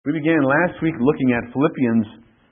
We began last week looking at Philippians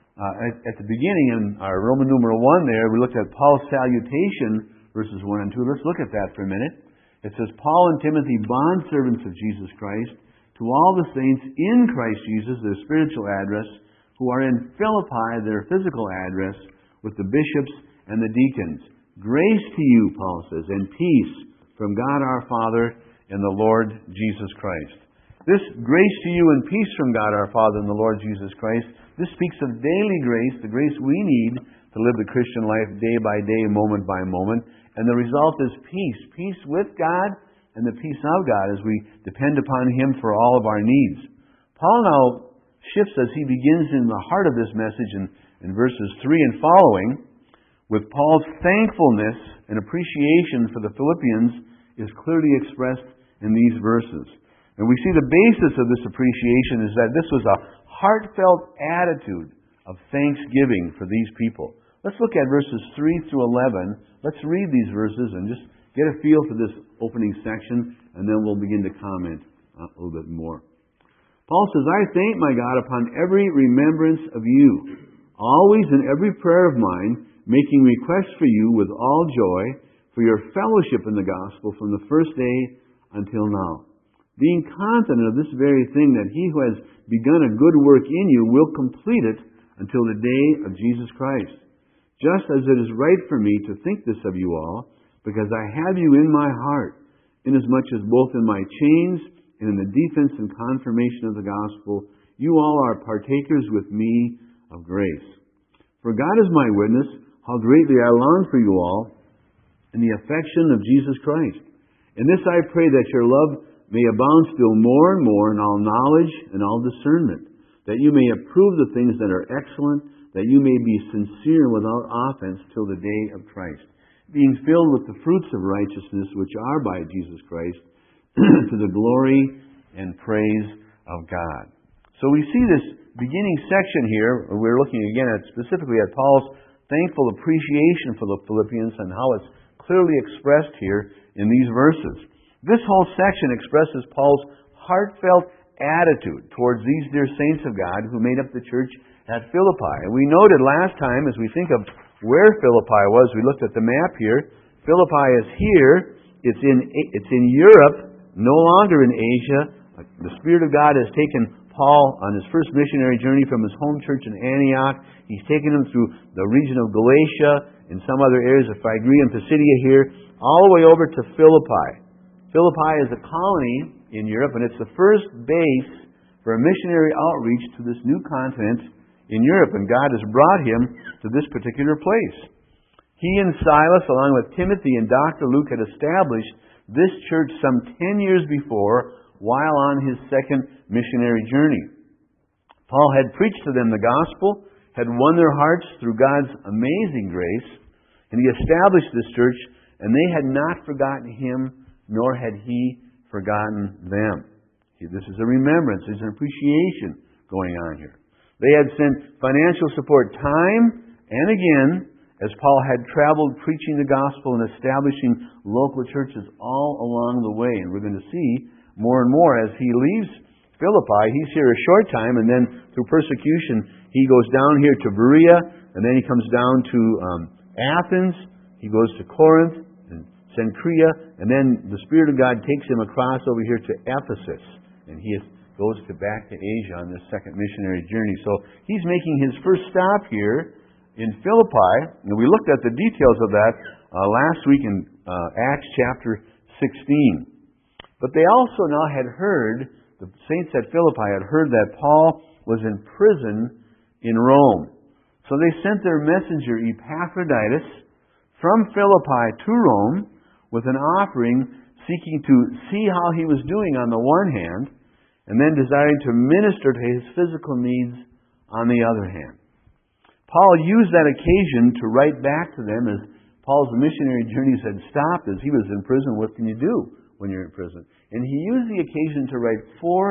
at the beginning in our Roman numeral 1 there. We looked at Paul's salutation, verses 1 and 2. Let's look at that for a minute. It says, Paul and Timothy, bondservants of Jesus Christ, to all the saints in Christ Jesus, their spiritual address, who are in Philippi, their physical address, with the bishops and the deacons. Grace to you, Paul says, and peace from God our Father and the Lord Jesus Christ. This grace to you and peace from God our Father and the Lord Jesus Christ, this speaks of daily grace, the grace we need to live the Christian life day by day, moment by moment. And the result is peace. Peace with God and the peace of God as we depend upon Him for all of our needs. Paul now shifts as he begins in the heart of this message in verses 3 and following, with Paul's thankfulness and appreciation for the Philippians is clearly expressed in these verses. And we see the basis of this appreciation is that this was a heartfelt attitude of thanksgiving for these people. Let's look at verses 3 through 11. Let's read these verses and just get a feel for this opening section, and then we'll begin to comment a little bit more. Paul says, I thank my God upon every remembrance of you, always in every prayer of mine, making requests for you with all joy, for your fellowship in the gospel from the first day until now. Being confident of this very thing, that he who has begun a good work in you will complete it until the day of Jesus Christ. Just as it is right for me to think this of you all, because I have you in my heart, inasmuch as both in my chains and in the defense and confirmation of the gospel, you all are partakers with me of grace. For God is my witness, how greatly I long for you all in the affection of Jesus Christ. In this I pray that your love may abound still more and more in all knowledge and all discernment, that you may approve the things that are excellent, that you may be sincere without offense till the day of Christ, being filled with the fruits of righteousness which are by Jesus Christ, to the glory and praise of God. So we see this beginning section here. We're looking again specifically at Paul's thankful appreciation for the Philippians and how it's clearly expressed here in these verses. This whole section expresses Paul's heartfelt attitude towards these dear saints of God who made up the church at Philippi. And we noted last time, as we think of where Philippi was, we looked at the map here. Philippi is here. It's in Europe, no longer in Asia. The Spirit of God has taken Paul on his first missionary journey from his home church in Antioch. He's taken him through the region of Galatia and some other areas of Phrygia and Pisidia here, all the way over to Philippi. Philippi is a colony in Europe, and it's the first base for a missionary outreach to this new continent in Europe, and God has brought him to this particular place. He and Silas, along with Timothy and Dr. Luke, had established this church some 10 years before while on his second missionary journey. Paul had preached to them the gospel, had won their hearts through God's amazing grace, and he established this church, and they had not forgotten him, nor had he forgotten them. This is a remembrance, there's an appreciation going on here. They had sent financial support time and again as Paul had traveled preaching the gospel and establishing local churches all along the way. And we're going to see more and more as he leaves Philippi. He's here a short time, and then through persecution he goes down here to Berea, and then he comes down to Athens, he goes to Corinth, Cenchrea, and then the Spirit of God takes him across over here to Ephesus, and he goes back to Asia on this second missionary journey. So he's making his first stop here in Philippi, and we looked at the details of that last week in Acts chapter 16. But they also now had heard, the saints at Philippi had heard that Paul was in prison in Rome. So they sent their messenger Epaphroditus from Philippi to Rome with an offering, seeking to see how he was doing on the one hand, and then desiring to minister to his physical needs on the other hand. Paul used that occasion to write back to them as Paul's missionary journeys had stopped, as he was in prison. What can you do when you're in prison? And he used the occasion to write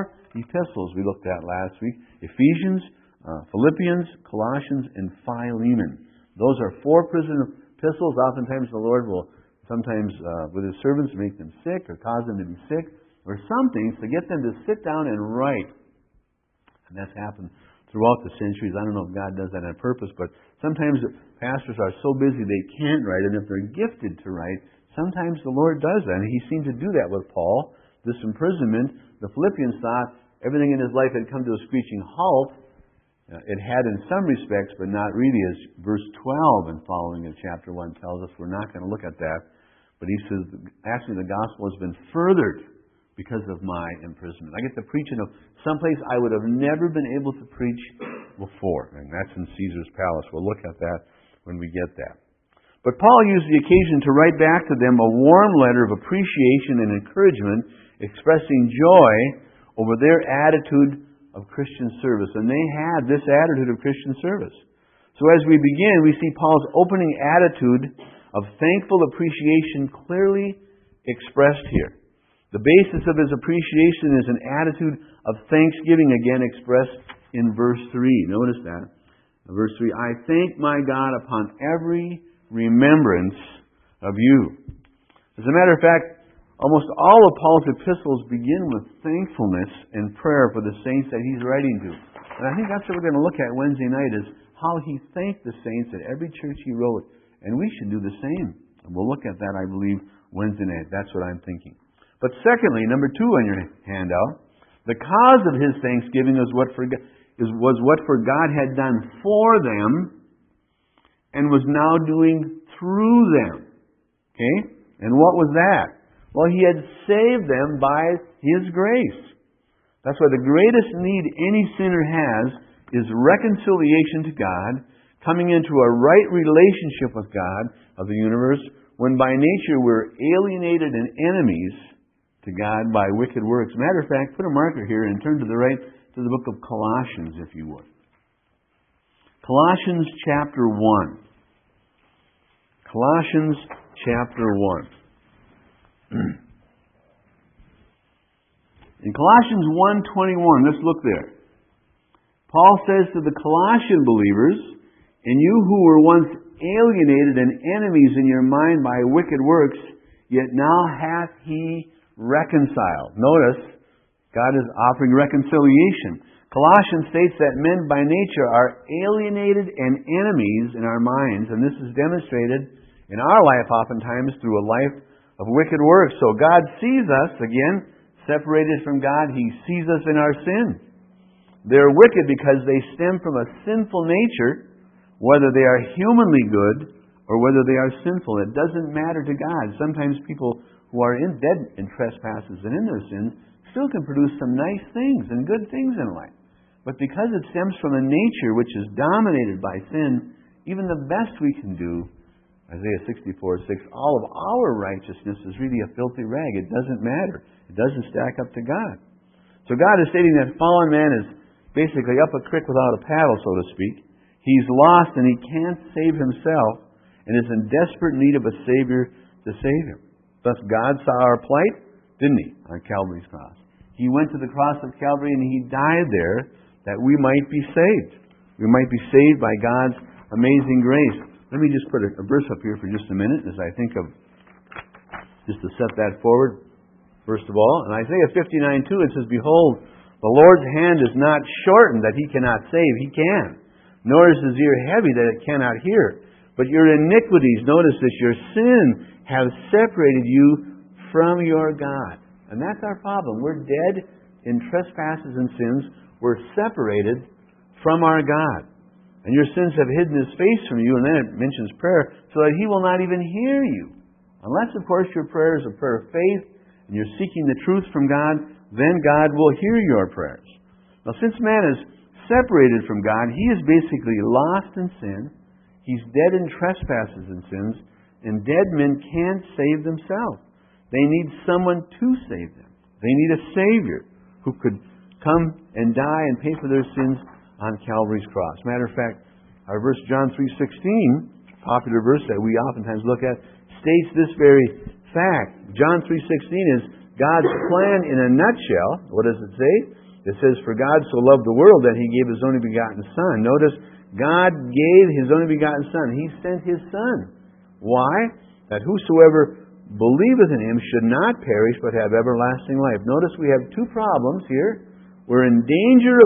4 epistles we looked at last week: Ephesians, Philippians, Colossians, and Philemon. Those are 4 prison epistles. Oftentimes the Lord will sometimes with His servants make them sick or cause them to be sick or something to get them to sit down and write And that's happened throughout the centuries. I don't know if God does that on purpose, but sometimes pastors are so busy they can't write, and if they're gifted to write, sometimes the Lord does that. And He seemed to do that with Paul. This imprisonment, the Philippians thought everything in his life had come to a screeching halt. It had in some respects, but not really, as verse 12 and following in chapter 1 tells us. We're not going to look at that. But he says, actually the gospel has been furthered because of my imprisonment. I get to preach in someplace I would have never been able to preach before. And that's in Caesar's palace. We'll look at that when we get that. But Paul used the occasion to write back to them a warm letter of appreciation and encouragement, expressing joy over their attitude of Christian service. And they had this attitude of Christian service. So as we begin, we see Paul's opening attitude of thankful appreciation clearly expressed here. The basis of his appreciation is an attitude of thanksgiving, again expressed in verse 3. Notice that. Verse 3, I thank my God upon every remembrance of you. As a matter of fact, almost all of Paul's epistles begin with thankfulness and prayer for the saints that he's writing to. And I think that's what we're going to look at Wednesday night, is how he thanked the saints at every church he wrote. And we should do the same. And we'll look at that, I believe, Wednesday night. That's what I'm thinking. But secondly, number 2 on your handout, the cause of his thanksgiving was what God had done for them and was now doing through them. Okay? And what was that? Well, He had saved them by His grace. That's why the greatest need any sinner has is reconciliation to God, coming into a right relationship with God of the universe, when by nature we're alienated and enemies to God by wicked works. Matter of fact, put a marker here and turn to the right to the book of Colossians, if you would. Colossians chapter 1. Colossians chapter 1. In Colossians 1:21, let's look there. Paul says to the Colossian believers, and you who were once alienated and enemies in your mind by wicked works, yet now hath He reconciled. Notice, God is offering reconciliation. Colossians states that men by nature are alienated and enemies in our minds, and this is demonstrated in our life oftentimes through a life of wicked works. So God sees us, again, separated from God. He sees us in our sin. They're wicked because they stem from a sinful nature, whether they are humanly good or whether they are sinful. It doesn't matter to God. Sometimes people who are dead in trespasses and in their sins still can produce some nice things and good things in life. But because it stems from a nature which is dominated by sin, even the best we can do, Isaiah 64:6, all of our righteousness is really a filthy rag. It doesn't matter. It doesn't stack up to God. So God is stating that fallen man is basically up a creek without a paddle, so to speak. He's lost and he can't save himself and is in desperate need of a Savior to save him. Thus God saw our plight, didn't He, on Calvary's cross. He went to the cross of Calvary and He died there that we might be saved. We might be saved by God's amazing grace. Let me just put a verse up here for just a minute as I think of, just to set that forward. First of all, in Isaiah 59:2 it says, Behold, the Lord's hand is not shortened that He cannot save. He can. Nor is His ear heavy that it cannot hear. But your iniquities, notice this, your sin have separated you from your God. And that's our problem. We're dead in trespasses and sins. We're separated from our God. And your sins have hidden His face from you. And then it mentions prayer, so that He will not even hear you. Unless, of course, your prayer is a prayer of faith, and you're seeking the truth from God, then God will hear your prayers. Now, since man is separated from God, he is basically lost in sin. He's dead in trespasses and sins, and dead men can't save themselves. They need someone to save them. They need a Savior who could come and die and pay for their sins on Calvary's cross. Matter of fact, our verse John 3:16, popular verse that we oftentimes look at, states this very fact. John 3:16 is God's plan in a nutshell. What does it say? It says, For God so loved the world that He gave His only begotten Son. Notice, God gave His only begotten Son. He sent His Son. Why? That whosoever believeth in Him should not perish but have everlasting life. Notice we have two problems here. We're in danger of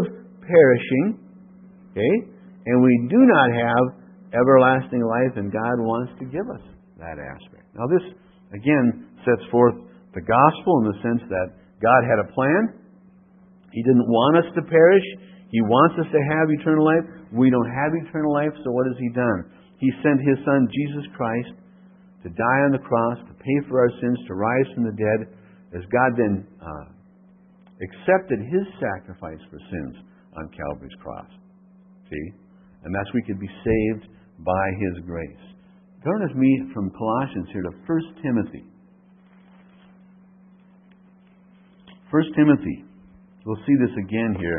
perishing, okay, and we do not have everlasting life, and God wants to give us that aspect. Now this, again, sets forth the gospel in the sense that God had a plan. He didn't want us to perish. He wants us to have eternal life. We don't have eternal life, so what has He done? He sent His Son, Jesus Christ, to die on the cross, to pay for our sins, to rise from the dead, as God then accepted His sacrifice for sins on Calvary's cross. See? And that's we could be saved by His grace. Turn with me from Colossians here to 1 Timothy. 1 Timothy. We'll see this again here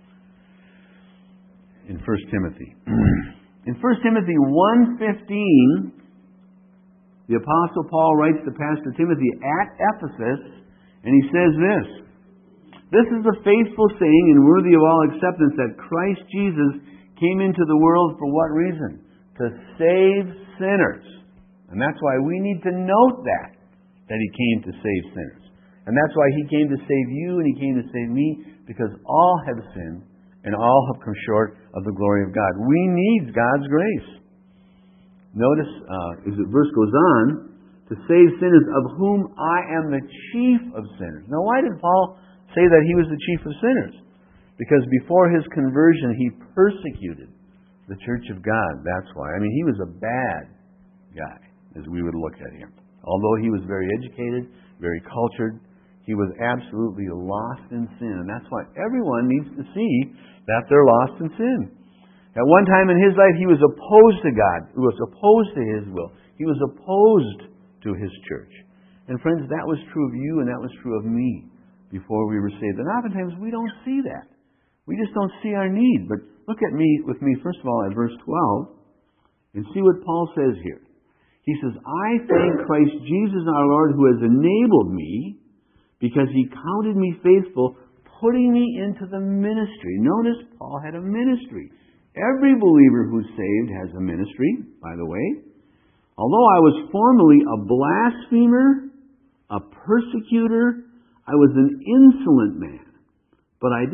in 1 Timothy. In 1 Timothy 1:15, the Apostle Paul writes to Pastor Timothy at Ephesus, and he says this: "This is a faithful saying and worthy of all acceptance, that Christ Jesus came into the world for what reason? To save sinners." And that's why we need to note that He came to save sinners. And that's why He came to save you and He came to save me, because all have sinned and all have come short of the glory of God. We need God's grace. Notice, as the verse goes on, to save sinners, of whom I am the chief of sinners. Now, why did Paul say that he was the chief of sinners? Because before his conversion, he persecuted the church of God. That's why. I mean, he was a bad guy, as we would look at him. Although he was very educated, very cultured, he was absolutely lost in sin. And that's why everyone needs to see that they're lost in sin. At one time in his life, he was opposed to God. He was opposed to His will. He was opposed to His church. And friends, that was true of you and that was true of me before we were saved. And oftentimes we don't see that. We just don't see our need. But look at me with me, first of all, at verse 12, and see what Paul says here. He says, "I thank Christ Jesus our Lord, who has enabled me, because He counted me faithful, putting me into the ministry." Notice, Paul had a ministry. Every believer who's saved has a ministry, by the way. "Although I was formerly a blasphemer, a persecutor, I was an insolent man. But I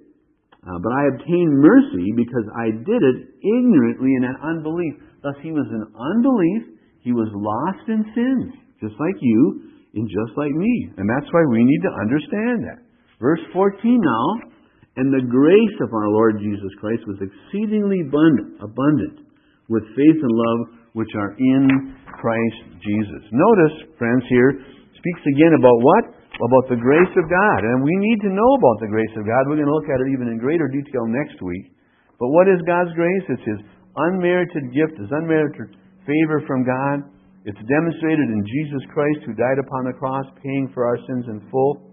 obtained mercy because I did it ignorantly and in unbelief." Thus he was in unbelief. He was lost in sins, just like you and just like me. And that's why we need to understand that. Verse 14 now. "And the grace of our Lord Jesus Christ was exceedingly abundant with faith and love which are in Christ Jesus." Notice, friends, here speaks again about what? About the grace of God. And we need to know about the grace of God. We're going to look at it even in greater detail next week. But what is God's grace? It's His unmerited gift, His unmerited favor from God. It's demonstrated in Jesus Christ, who died upon the cross, paying for our sins in full.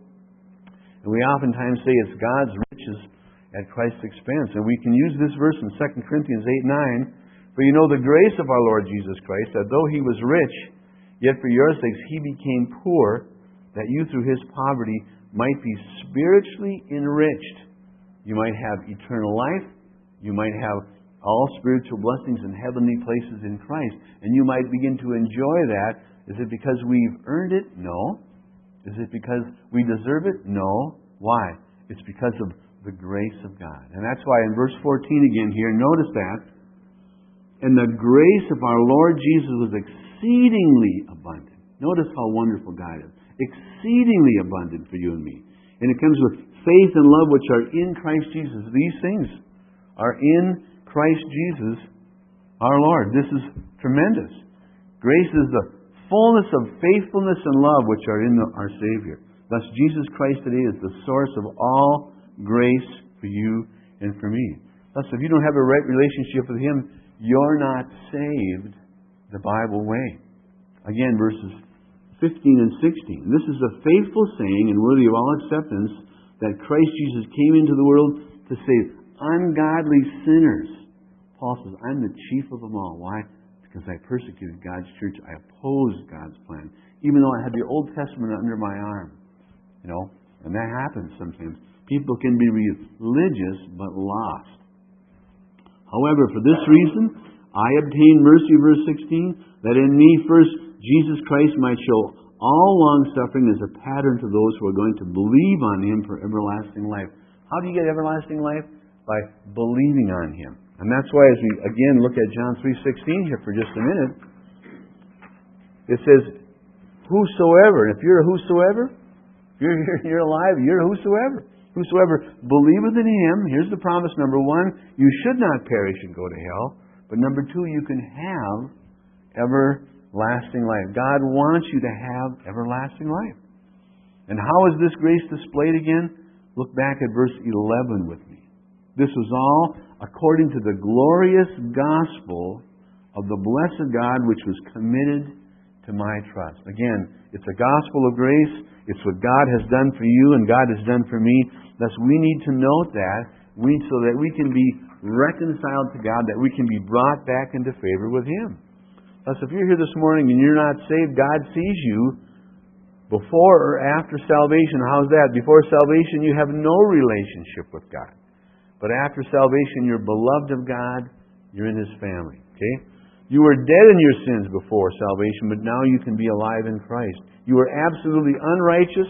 And we oftentimes say it's God's riches at Christ's expense. And we can use this verse in 2 Corinthians 8:9. "For you know the grace of our Lord Jesus Christ, that though He was rich, yet for your sakes He became poor, that you through His poverty might be spiritually enriched." You might have eternal life. You might have all spiritual blessings in heavenly places in Christ. And you might begin to enjoy that. Is it because we've earned it? No. Is it because we deserve it? No. Why? It's because of the grace of God. And that's why in verse 14 again here, notice that. "And the grace of our Lord Jesus was exceedingly abundant." Notice how wonderful God is. Exceedingly abundant for you and me. And it comes with faith and love which are in Christ Jesus. These things are in Christ Jesus our Lord. This is tremendous. Grace is the fullness of faithfulness and love which are in our Savior. Thus Jesus Christ today is the source of all grace for you and for me. Thus, if you don't have a right relationship with Him, you're not saved the Bible way. Again, verses 15 and 16. "This is a faithful saying and worthy of all acceptance, that Christ Jesus came into the world to save ungodly sinners." Paul says, "I'm the chief of them all." Why? Because I persecuted God's church. I opposed God's plan. Even though I had the Old Testament under my arm. And that happens sometimes. People can be religious but lost. "However, for this reason, I obtained mercy," verse 16, "that in me first Jesus Christ might show all long-suffering as a pattern to those who are going to believe on Him for everlasting life." How do you get everlasting life? by believing on Him. And that's why as we again look at John 3:16 here for just a minute, it says, whosoever, and if you're a whosoever, you're alive, you're a whosoever. Whosoever believeth in Him, here's the promise, number one, you should not perish and go to hell. But number two, you can have everlasting life. God wants you to have everlasting life. And how is this grace displayed again? Look back at verse 11 with me. This was all according to the glorious gospel of the blessed God which was committed to my trust. Again, it's a gospel of grace. It's what God has done for you and God has done for me. Thus, we need to note that so that we can be reconciled to God, that we can be brought back into favor with Him. Thus, if you're here this morning and you're not saved, God sees you before or after salvation. How's that? Before salvation, you have no relationship with God. But after salvation, you're beloved of God. You're in His family. Okay? You were dead in your sins before salvation, but now you can be alive in Christ. You were absolutely unrighteous.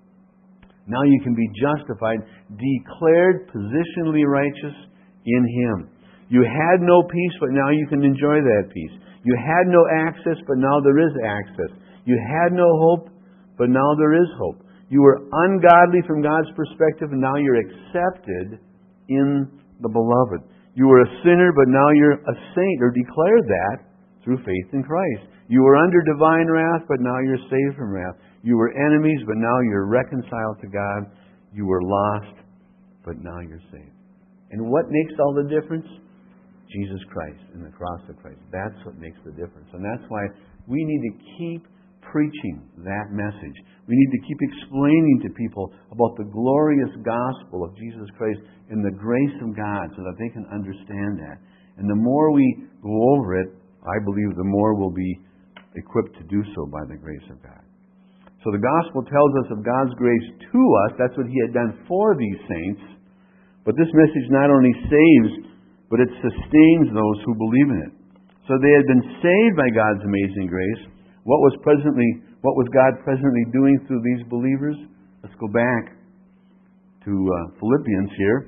Now you can be justified, declared positionally righteous in Him. You had no peace, but now you can enjoy that peace. You had no access, but now there is access. You had no hope, but now there is hope. You were ungodly from God's perspective, and now you're accepted in the Beloved. You were a sinner, but now you're a saint, or declared that through faith in Christ. You were under divine wrath, but now you're saved from wrath. You were enemies, but now you're reconciled to God. You were lost, but now you're saved. And what makes all the difference? Jesus Christ and the cross of Christ. That's what makes the difference. And that's why we need to keep preaching that message. We need to keep explaining to people about the glorious gospel of Jesus Christ and the grace of God so that they can understand that. And the more we go over it, I believe the more we'll be equipped to do so by the grace of God. So the gospel tells us of God's grace to us. That's what He had done for these saints. But this message not only saves, but it sustains those who believe in it. So they had been saved by God's amazing grace. What was God presently doing through these believers? Let's go back to Philippians here.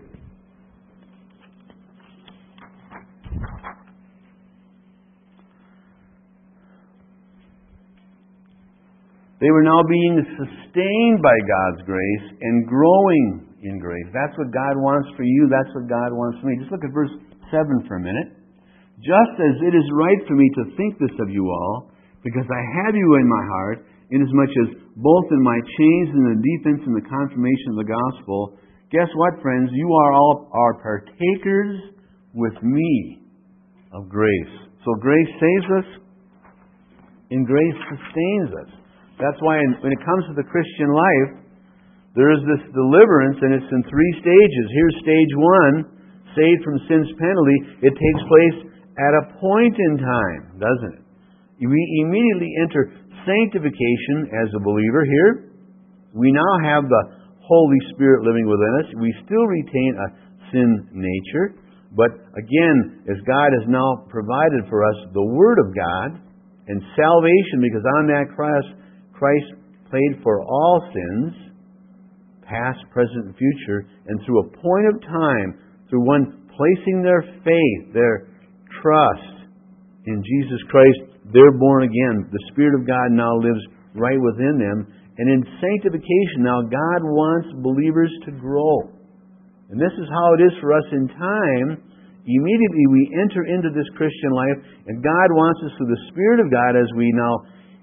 They were now being sustained by God's grace and growing in grace. That's what God wants for you. That's what God wants for me. Just look at verse 7 for a minute. Just as it is right for me to think this of you all, because I have you in my heart, inasmuch as both in my chains and the defense and the confirmation of the gospel, guess what, friends? You are all partakers with me of grace. So grace saves us, and grace sustains us. That's why when it comes to the Christian life, there is this deliverance, and it's in 3 stages. Here's stage 1, saved from sin's penalty. It takes place at a point in time, doesn't it? We immediately enter sanctification as a believer here. We now have the Holy Spirit living within us. We still retain a sin nature. But again, as God has now provided for us the Word of God and salvation, because on that cross, Christ paid for all sins, past, present, and future, and through a point of time, through one placing their faith, their trust in Jesus Christ, they're born again. The Spirit of God now lives right within them. And in sanctification, now God wants believers to grow. And this is how it is for us in time. Immediately we enter into this Christian life, and God wants us through the Spirit of God as we now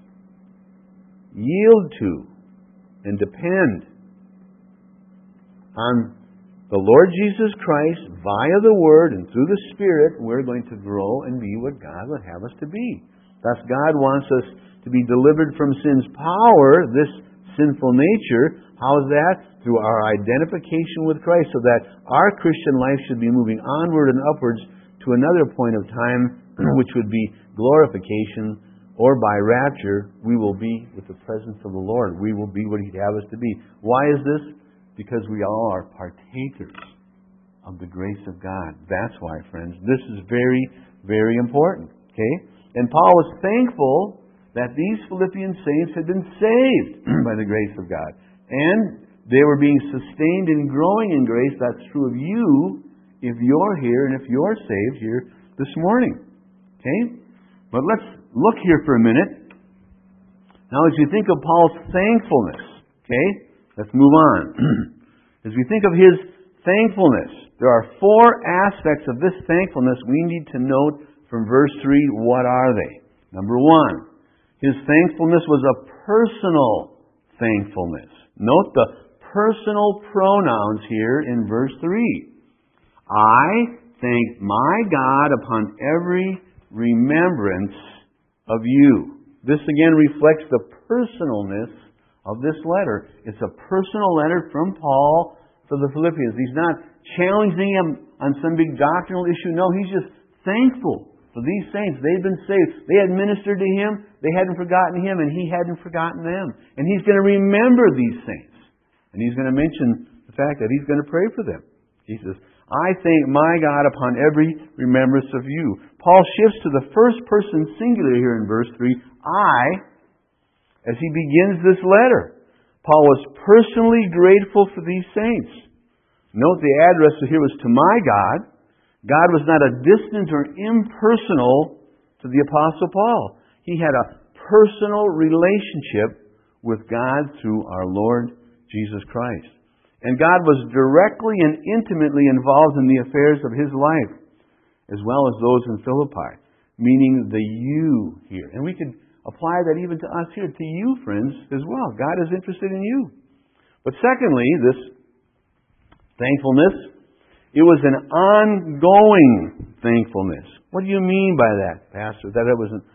yield to and depend on the Lord Jesus Christ via the Word and through the Spirit, we're going to grow and be what God would have us to be. Thus, God wants us to be delivered from sin's power, this sinful nature. How is that? Through our identification with Christ, so that our Christian life should be moving onward and upwards to another point of time, which would be glorification, or by rapture, we will be with the presence of the Lord. We will be what He'd have us to be. Why is this? Because we all are partakers of the grace of God. That's why, friends. This is very, very important. Okay? And Paul was thankful that these Philippian saints had been saved by the grace of God. And they were being sustained and growing in grace. That's true of you if you're here and if you're saved here this morning. Okay? But let's look here for a minute. Now, as you think of Paul's thankfulness, okay, let's move on. As we think of his thankfulness, there are four aspects of this thankfulness we need to note from verse 3. What are they? Number one, his thankfulness was a personal thankfulness. Note the personal pronouns here in verse 3. I thank my God upon every remembrance of you. This again reflects the personalness of this letter. It's a personal letter from Paul to the Philippians. He's not challenging them on some big doctrinal issue. No, he's just thankful for these saints. They've been saved. They had ministered to him. They hadn't forgotten him, and he hadn't forgotten them. And he's going to remember these saints. And he's going to mention the fact that he's going to pray for them. He says, I thank my God upon every remembrance of you. Paul shifts to the first person singular here in verse 3. As he begins this letter, Paul was personally grateful for these saints. Note the address here was to my God. God was not a distant or impersonal to the Apostle Paul. He had a personal relationship with God through our Lord Jesus Christ. And God was directly and intimately involved in the affairs of his life, as well as those in Philippi, meaning the you here. And we could apply that even to us here, to you, friends, as well. God is interested in you. But secondly, this thankfulness, it was an ongoing thankfulness. What do you mean by that, Pastor? That it was an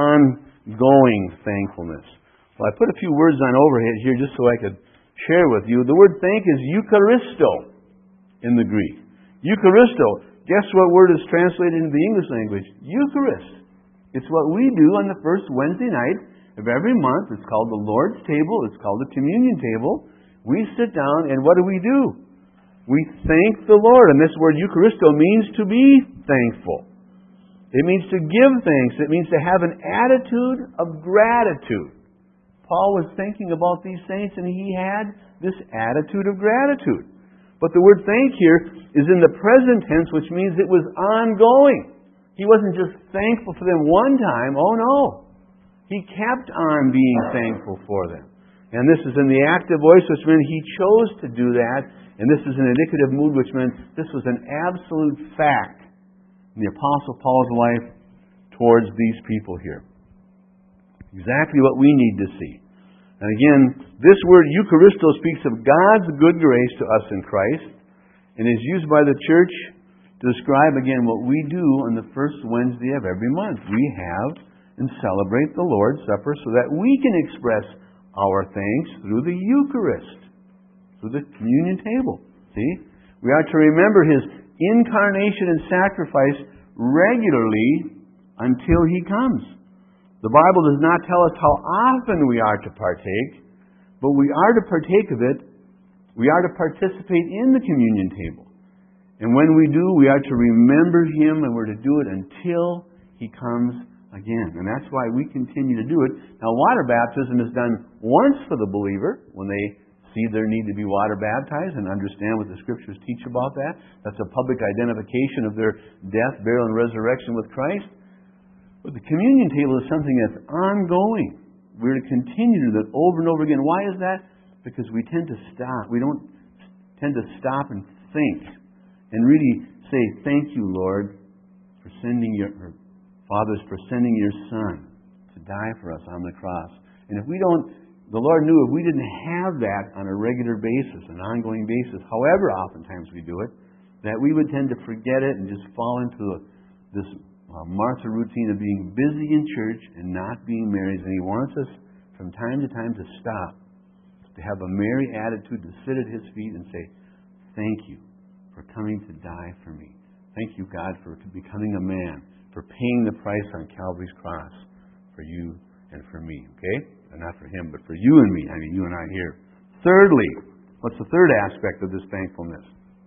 ongoing thankfulness. Well, I put a few words on overhead here just so I could share with you. The word thank is Eucharisto in the Greek. Eucharisto. Guess what word is translated into the English language? Eucharist. It's what we do on the first Wednesday night of every month. It's called the Lord's table. It's called the communion table. We sit down and what do? We thank the Lord. And this word Eucharisto means to be thankful. It means to give thanks. It means to have an attitude of gratitude. Paul was thinking about these saints and he had this attitude of gratitude. But the word thank here is in the present tense, which means it was ongoing. He wasn't just thankful for them one time. Oh no. He kept on being thankful for them. And this is in the active voice, which meant he chose to do that. And this is an indicative mood, which meant this was an absolute fact in the Apostle Paul's life towards these people here. Exactly what we need to see. And again, this word Eucharisto speaks of God's good grace to us in Christ and is used by the church to describe again what we do on the first Wednesday of every month. We have and celebrate the Lord's Supper so that we can express our thanks through the Eucharist, through the communion table. See? We are to remember His incarnation and sacrifice regularly until He comes. The Bible does not tell us how often we are to partake, but we are to partake of it. We are to participate in the communion table. And when we do, we are to remember Him, and we're to do it until He comes again. And that's why we continue to do it. Now, water baptism is done once for the believer when they see their need to be water baptized and understand what the Scriptures teach about that. That's a public identification of their death, burial, and resurrection with Christ. But the communion table is something that's ongoing. We're to continue to do that over and over again. Why is that? Because we tend to stop. We don't tend to stop and think and really say, thank you, Lord, for sending your fathers, for sending your Son to die for us on the cross. And if we don't, the Lord knew if we didn't have that on a regular basis, an ongoing basis, however oftentimes we do it, that we would tend to forget it and just fall into this Martha routine of being busy in church and not being married. And He wants us from time to time to stop, to have a merry attitude, to sit at His feet and say, thank you for coming to die for me. Thank you, God, for becoming a man, for paying the price on Calvary's cross for you and for me. Okay? And not for Him, but for you and me. I mean, you and I here. Thirdly, what's the third aspect of this thankfulness?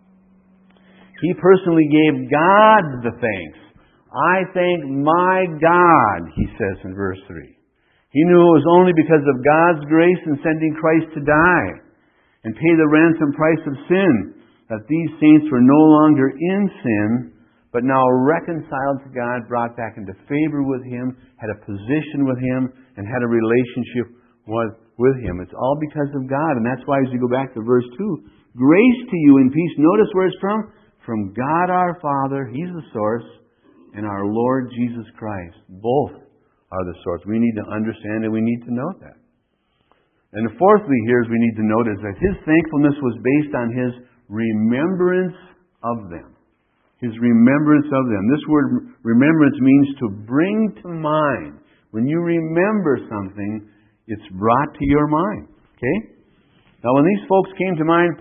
He personally gave God the thanks. I thank my God, he says in verse 3. He knew it was only because of God's grace in sending Christ to die and pay the ransom price of sin that these saints were no longer in sin, but now reconciled to God, brought back into favor with Him, had a position with Him, and had a relationship with Him. It's all because of God. And that's why as you go back to verse 2, grace to you and peace. Notice where it's from. From God our Father, He's the source, and our Lord Jesus Christ. Both are the source. We need to understand and we need to know that. And fourthly here is we need to notice that His thankfulness was based on His remembrance of them. His remembrance of them. This word remembrance means to bring to mind. When you remember something, it's brought to your mind. Okay? Now when these folks came to mind,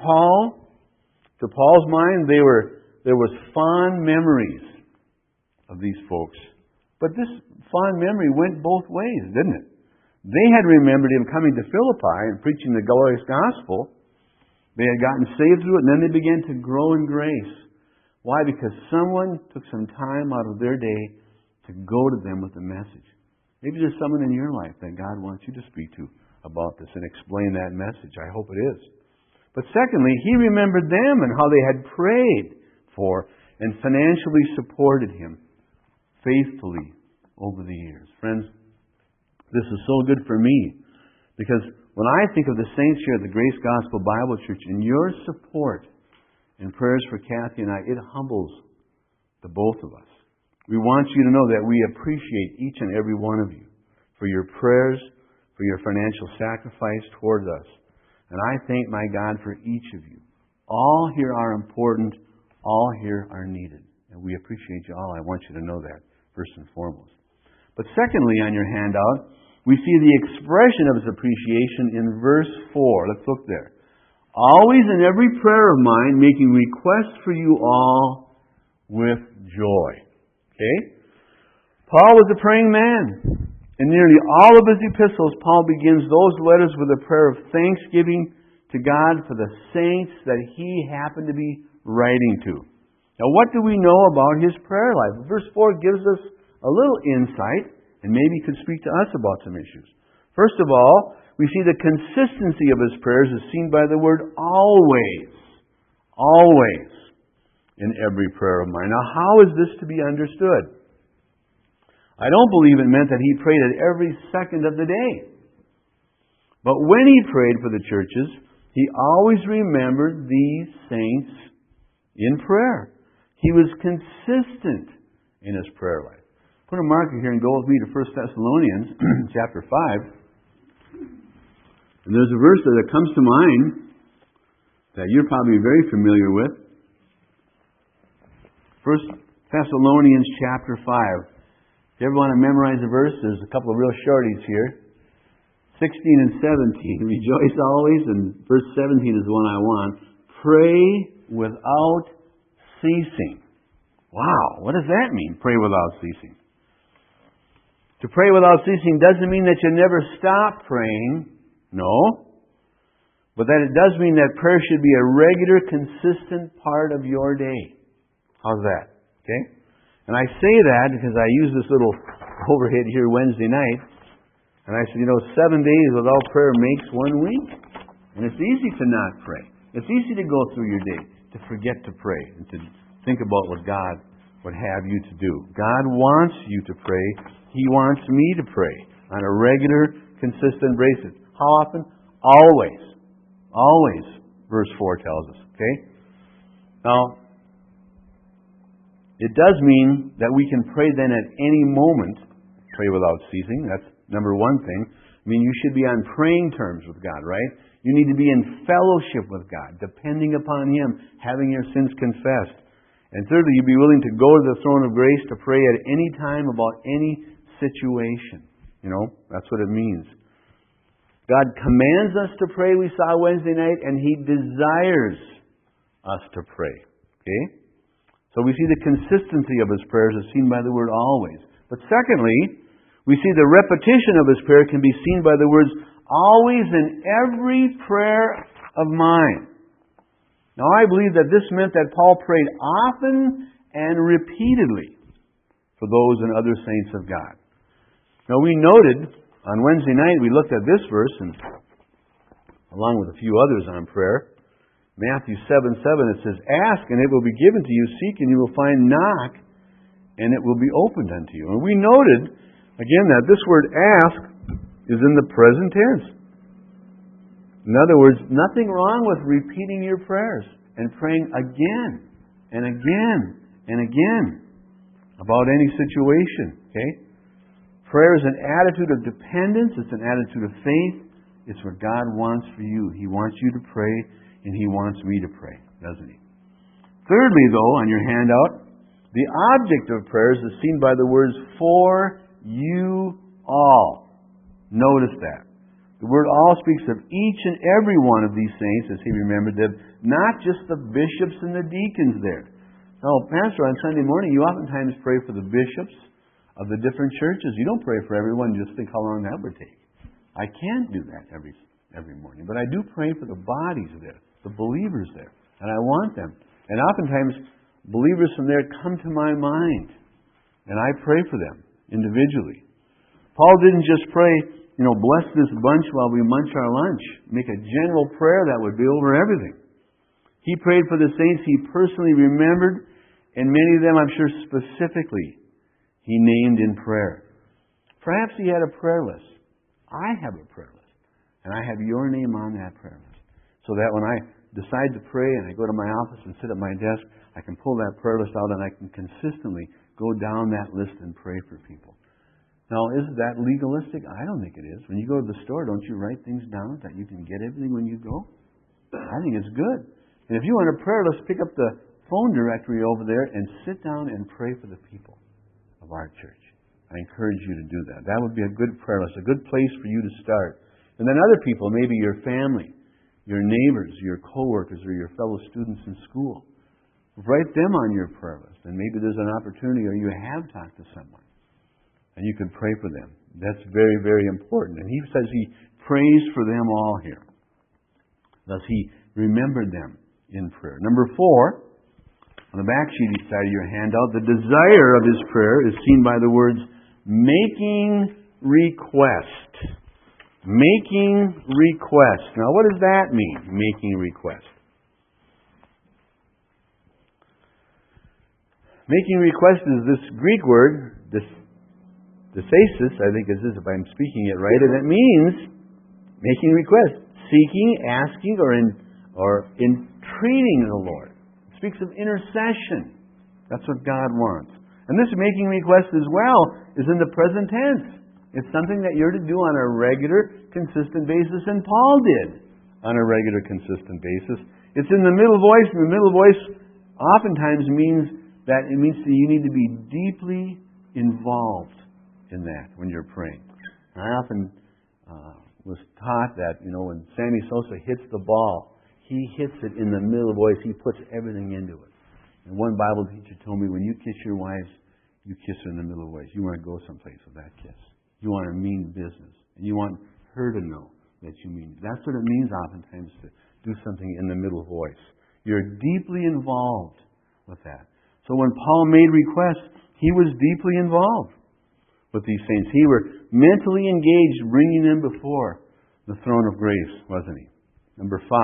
to Paul's mind, there was fond memories of these folks. But this fond memory went both ways, didn't it? They had remembered him coming to Philippi and preaching the glorious gospel. They had gotten saved through it, and then they began to grow in grace. Why? Because someone took some time out of their day to go to them with a message. Maybe there's someone in your life that God wants you to speak to about this and explain that message. I hope it is. But secondly, He remembered them and how they had prayed for and financially supported Him faithfully over the years. Friends, this is so good for me because when I think of the saints here at the Grace Gospel Bible Church and your support and prayers for Kathy and I, it humbles the both of us. We want you to know that we appreciate each and every one of you for your prayers, for your financial sacrifice towards us. And I thank my God for each of you. All here are important. All here are needed. And we appreciate you all. I want you to know that, first and foremost. But secondly, on your handout, we see the expression of His appreciation in verse 4. Let's look there. Always in every prayer of mine, making request for you all with joy. Okay? Paul was a praying man. In nearly all of his epistles, Paul begins those letters with a prayer of thanksgiving to God for the saints that he happened to be writing to. Now, what do we know about his prayer life? Verse 4 gives us a little insight, and maybe could speak to us about some issues. First of all, we see the consistency of his prayers is seen by the word always. Always in every prayer of mine. Now, how is this to be understood? I don't believe it meant that he prayed at every second of the day. But when he prayed for the churches, he always remembered these saints in prayer. He was consistent in his prayer life. Put a marker here and go with me to 1 Thessalonians chapter 5. And there's a verse that comes to mind that you're probably very familiar with. 1 Thessalonians chapter 5. If you ever want to memorize a verse, there's a couple of real shorties here. 16 and 17. Rejoice always. And verse 17 is the one I want. Pray without ceasing. Wow, what does that mean? Pray without ceasing. To pray without ceasing doesn't mean that you never stop praying. No. But that it does mean that prayer should be a regular, consistent part of your day. How's that? Okay? And I say that because I use this little overhead here Wednesday night. And I said, 7 days without prayer makes 1 week. And it's easy to not pray. It's easy to go through your day, to forget to pray, and to think about what God would have you to do. God wants you to pray. He wants me to pray on a regular, consistent basis. How often? Always. Always, verse 4 tells us. Okay? Now, it does mean that we can pray then at any moment, pray without ceasing. That's number one thing. I mean, you should be on praying terms with God, right? You need to be in fellowship with God, depending upon Him, having your sins confessed. And thirdly, you'd be willing to go to the throne of grace to pray at any time about any situation. That's what it means. God commands us to pray, we saw Wednesday night, and He desires us to pray. Okay? So we see the consistency of His prayers is seen by the word always. But secondly, we see the repetition of His prayer can be seen by the words always in every prayer of mine. Now I believe that this meant that Paul prayed often and repeatedly for those and other saints of God. Now we noted on Wednesday night, we looked at this verse, and along with a few others on prayer, Matthew 7:7, it says, "Ask, and it will be given to you. Seek, and you will find. Knock, and it will be opened unto you." And we noted, again, that this word ask is in the present tense. In other words, nothing wrong with repeating your prayers and praying again and again and again about any situation. Okay? Prayer is an attitude of dependence. It's an attitude of faith. It's what God wants for you. He wants you to pray, and He wants me to pray, doesn't He? Thirdly, though, on your handout, the object of prayers is seen by the words, "for you all." Notice that. The word "all" speaks of each and every one of these saints, as he remembered them, not just the bishops and the deacons there. Now, Pastor, on Sunday morning, you oftentimes pray for the bishops of the different churches. You don't pray for everyone. You just think how long that would take. I can't do that every morning. But I do pray for the bodies there, the believers there. And I want them. And oftentimes, believers from there come to my mind. And I pray for them individually. Paul didn't just pray, bless this bunch while we munch our lunch. Make a general prayer that would be over everything. He prayed for the saints he personally remembered, and many of them, I'm sure, specifically, he named in prayer. Perhaps he had a prayer list. I have a prayer list. And I have your name on that prayer list. So that when I decide to pray and I go to my office and sit at my desk, I can pull that prayer list out and I can consistently go down that list and pray for people. Now, is that legalistic? I don't think it is. When you go to the store, don't you write things down that you can get everything when you go? I think it's good. And if you want a prayer list, pick up the phone directory over there and sit down and pray for the people of our church. I encourage you to do that. That would be a good prayer list, a good place for you to start. And then other people, maybe your family, your neighbors, your coworkers, or your fellow students in school. Write them on your prayer list. And maybe there's an opportunity, or you have talked to someone, and you can pray for them. That's very, very important. And he says he prays for them all here. Thus he remembered them in prayer. Number 4, on the back sheet side of your handout, the desire of his prayer is seen by the words, making request. Making request. Now, what does that mean, making request? Making request is this Greek word, dysasis, I think it is if I'm speaking it right, and it means making request, seeking, asking, or entreating the Lord. It speaks of intercession. That's what God wants. And this making request as well is in the present tense. It's something that you're to do on a regular, consistent basis, and Paul did on a regular, consistent basis. It's in the middle voice, and the middle voice oftentimes means that you need to be deeply involved in that when you're praying. I often was taught that, when Sammy Sosa hits the ball, he hits it in the middle voice. He puts everything into it. And one Bible teacher told me, when you kiss your wife, you kiss her in the middle voice. You want to go someplace with that kiss. You want to mean business. And you want her to know that you mean it. That's what it means oftentimes to do something in the middle voice. You're deeply involved with that. So when Paul made requests, he was deeply involved with these saints. He were mentally engaged, bringing them before the throne of grace, wasn't he? Number 5.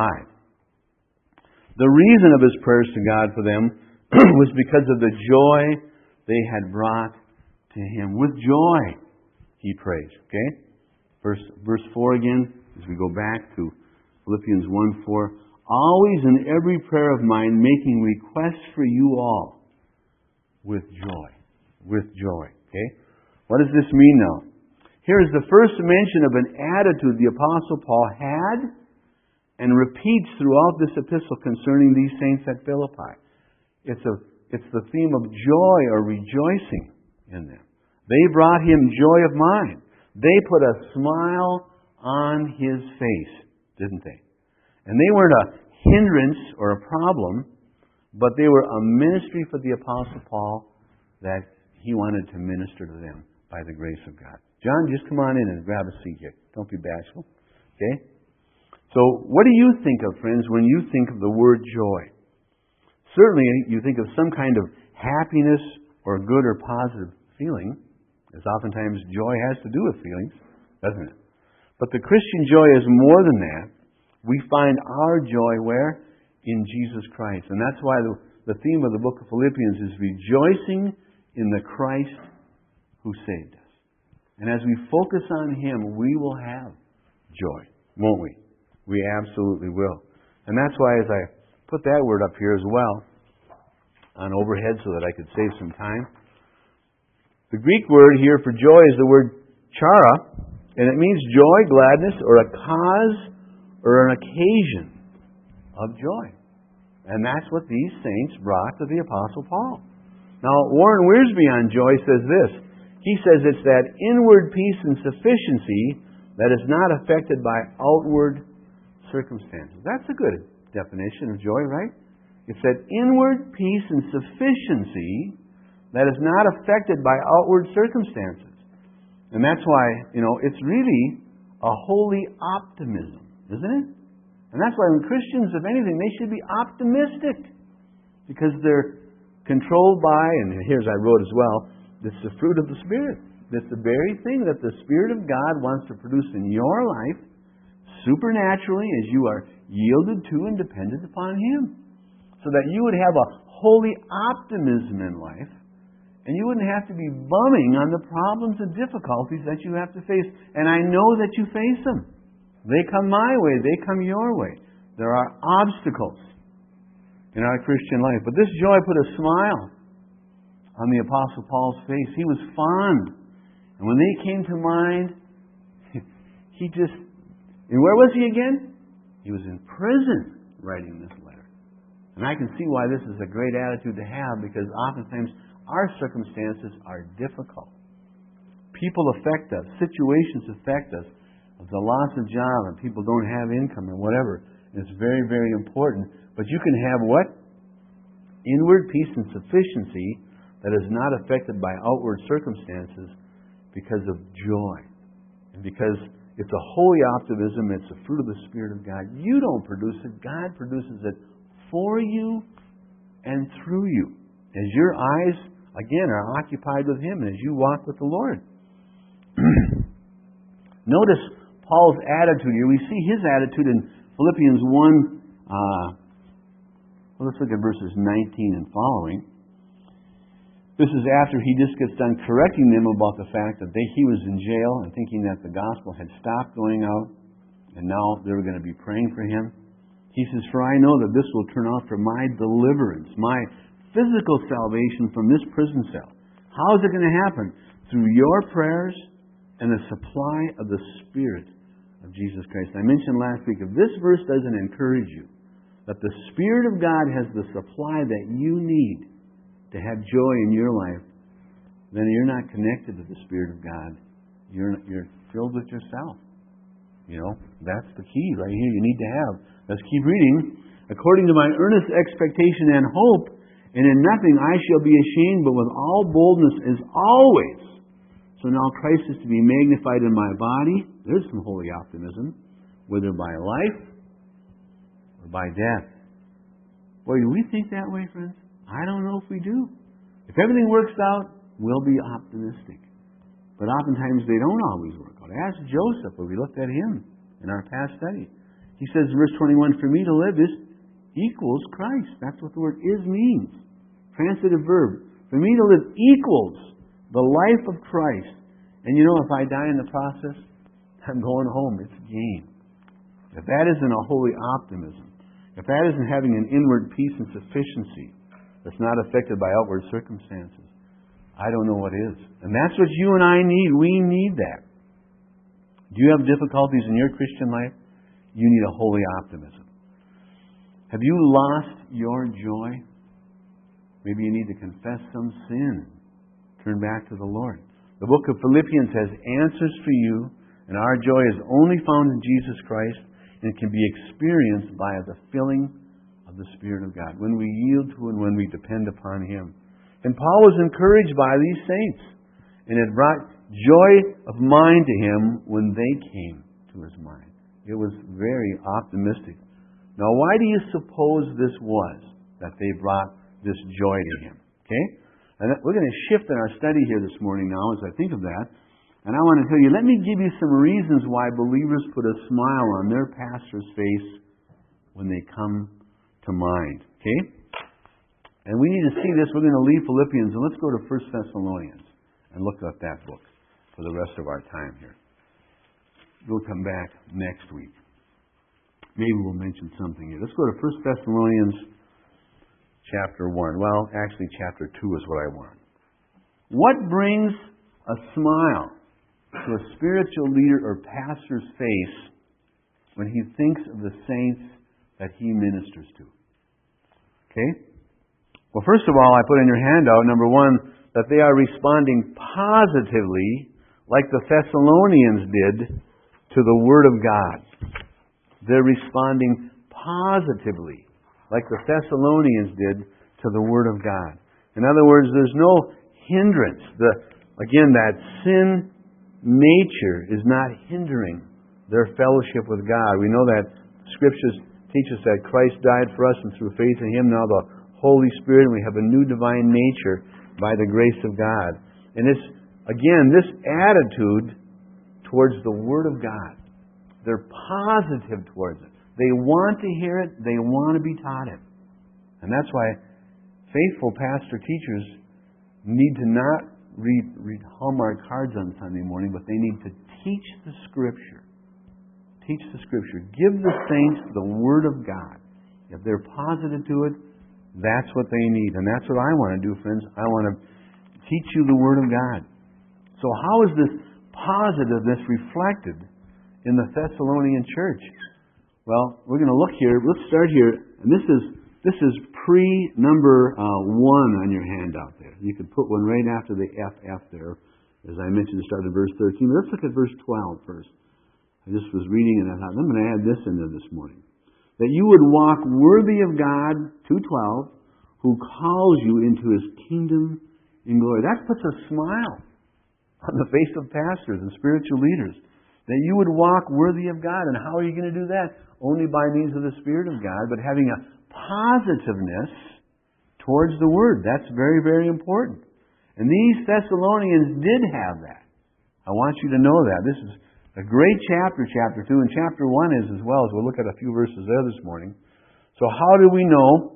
The reason of his prayers to God for them was because of the joy they had brought to him. With joy, he prays. Okay? Verse 4 again, as we go back to Philippians 1:4. Always in every prayer of mine, making requests for you all with joy. With joy. Okay? What does this mean now? Here is the first mention of an attitude the Apostle Paul had and repeats throughout this epistle concerning these saints at Philippi. It's the theme of joy or rejoicing in them. They brought him joy of mind. They put a smile on his face, didn't they? And they weren't a hindrance or a problem, but they were a ministry for the Apostle Paul that he wanted to minister to them by the grace of God. John, just come on in and grab a seat here. Don't be bashful. Okay? So, what do you think of, friends, when you think of the word joy? Certainly, you think of some kind of happiness or good or positive feeling, as oftentimes joy has to do with feelings, doesn't it? But the Christian joy is more than that. We find our joy where? in Jesus Christ. And that's why the theme of the book of Philippians is rejoicing in the Christ who saved us. And as we focus on Him, we will have joy, won't we? We absolutely will. And that's why as I put that word up here as well on overhead so that I could save some time. The Greek word here for joy is the word chara, and it means joy, gladness, or a cause or an occasion of joy. And that's what these saints brought to the Apostle Paul. Now, Warren Wiersbe on joy says this. He says it's that inward peace and sufficiency that is not affected by outward circumstances. That's a good definition of joy, right? It's that inward peace and sufficiency that is not affected by outward circumstances. And that's why, it's really a holy optimism, isn't it? And that's why when Christians, if anything, they should be optimistic. Because they're controlled by, and here's I wrote as well, it's the fruit of the Spirit. It's the very thing that the Spirit of God wants to produce in your life supernaturally as you are yielded to and dependent upon Him. So that you would have a holy optimism in life, and you wouldn't have to be bumming on the problems and difficulties that you have to face. And I know that you face them. They come my way. They come your way. There are obstacles in our Christian life. But this joy put a smile on the Apostle Paul's face. He was fond. And when they came to mind, and where was he again? He was in prison writing this letter. And I can see why this is a great attitude to have, because oftentimes our circumstances are difficult. People affect us. Situations affect us. The loss of job, and people don't have income or whatever. And it's very, very important. But you can have what? Inward peace and sufficiency that is not affected by outward circumstances because of joy. And because it's a holy optimism, it's a fruit of the Spirit of God. You don't produce it. God produces it for you and through you. As your eyes, again, are occupied with Him and as you walk with the Lord. Notice Paul's attitude here. We see his attitude in Philippians 1. Let's look at verses 19 and following. This is after he just gets done correcting them about the fact that he was in jail and thinking that the gospel had stopped going out, and now they were going to be praying for him. He says, "For I know that this will turn out for my deliverance, my physical salvation from this prison cell." How is it going to happen? Through your prayers and the supply of the Spirit of Jesus Christ. I mentioned last week, if this verse doesn't encourage you, that the Spirit of God has the supply that you need to have joy in your life, then you're not connected to the Spirit of God. You're filled with yourself. That's the key right here you need to have. Let's keep reading. "According to my earnest expectation and hope, and in nothing I shall be ashamed, but with all boldness as always. So now Christ is to be magnified in my body." There's some holy optimism. "Whether by life or by death." Boy, do we think that way, friends? I don't know if we do. If everything works out, we'll be optimistic. But oftentimes they don't always work out. Ask Joseph, where we looked at him in our past study. He says in verse 21, "For me to live is equals Christ." That's what the word "is" means. Transitive verb. For me to live equals the life of Christ. And if I die in the process, I'm going home. It's gain. If that isn't a holy optimism, if that isn't having an inward peace and sufficiency that's not affected by outward circumstances, I don't know what is. And that's what you and I need. We need that. Do you have difficulties in your Christian life? You need a holy optimism. Have you lost your joy? Maybe you need to confess some sin. Turn back to the Lord. The book of Philippians has answers for you, and our joy is only found in Jesus Christ and can be experienced by the filling of the Spirit of God when we yield to and when we depend upon Him. And Paul was encouraged by these saints, and it brought joy of mind to him when they came to his mind. It was very optimistic. Now, why do you suppose this was that they brought this joy to him? Okay? And we're going to shift in our study here this morning now as I think of that. And I want to tell you, let me give you some reasons why believers put a smile on their pastor's face when they come to to mind. Okay? And we need to see this. We're going to leave Philippians and let's go to 1 Thessalonians and look at that book for the rest of our time here. We'll come back next week. Maybe we'll mention something here. Let's go to 1 Thessalonians chapter 1. Well, actually chapter 2 is what I want. What brings a smile to a spiritual leader or pastor's face when he thinks of the saints that he ministers to? Okay? Well, first of all, I put in your handout, number one, that they are responding positively like the Thessalonians did to the Word of God. They're responding positively like the Thessalonians did to the Word of God. In other words, there's no hindrance. Again, that sin nature is not hindering their fellowship with God. We know that Scriptures teach us that Christ died for us, and through faith in Him now the Holy Spirit, and we have a new divine nature by the grace of God. And it's, again, this attitude towards the Word of God. They're positive towards it. They want to hear it. They want to be taught it. And that's why faithful pastor teachers need to not read Hallmark cards on Sunday morning, but they need to teach the Scripture. Teach the Scripture. Give the saints the Word of God. If they're positive to it, that's what they need. And that's what I want to do, friends. I want to teach you the Word of God. So how is this positiveness reflected in the Thessalonian church? Well, we're going to look here. Let's start here. And this is pre-number 1 on your handout there. You could put one right after the FF there. As I mentioned, to start at verse 13. Let's look at verse 12 first. I just was reading and I thought, I'm going to add this in there this morning. That you would walk worthy of God, 2:12, who calls you into His kingdom in glory. That puts a smile on the face of pastors and spiritual leaders. That you would walk worthy of God. And how are you going to do that? Only by means of the Spirit of God, but having a positiveness towards the Word. That's very, very important. And these Thessalonians did have that. I want you to know that. This is a great chapter, chapter 2, and chapter 1 is as well, as we'll look at a few verses there this morning. So how do we know,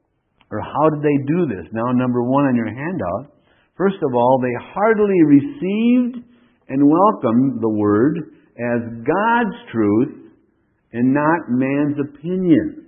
or how did they do this? Now, number 1 on your handout. First of all, they heartily received and welcomed the Word as God's truth and not man's opinion.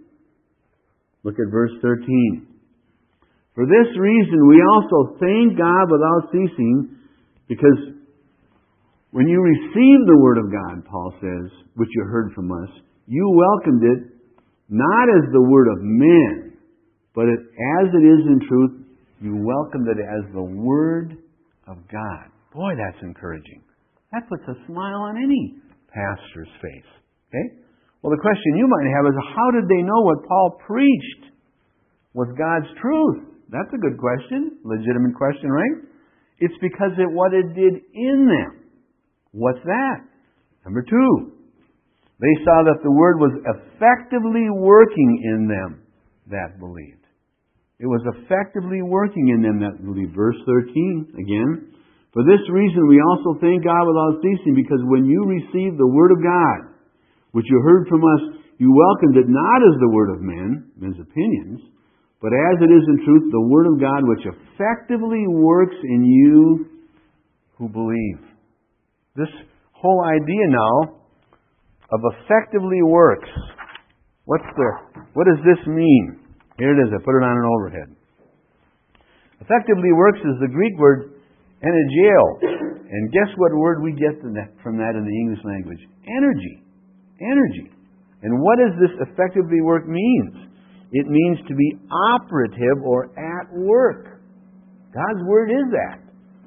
Look at verse 13. For this reason we also thank God without ceasing, because when you received the Word of God, Paul says, which you heard from us, you welcomed it not as the word of man, but as it is in truth, you welcomed it as the Word of God. Boy, that's encouraging. That puts a smile on any pastor's face. Okay? Well, the question you might have is, how did they know what Paul preached was God's truth? That's a good question. Legitimate question, right? It's because of what it did in them. What's that? Number 2. They saw that the Word was effectively working in them that believed. It was effectively working in them that believed. Verse 13, again. For this reason we also thank God without ceasing, because when you received the Word of God, which you heard from us, you welcomed it not as the word of men, men's opinions, but as it is in truth the Word of God, which effectively works in you who believe. This whole idea now of effectively works. What does this mean? Here it is. I put it on an overhead. Effectively works is the Greek word energeo. And guess what word we get from that in the English language? Energy. Energy. And what does this effectively work mean? It means to be operative or at work. God's Word is that.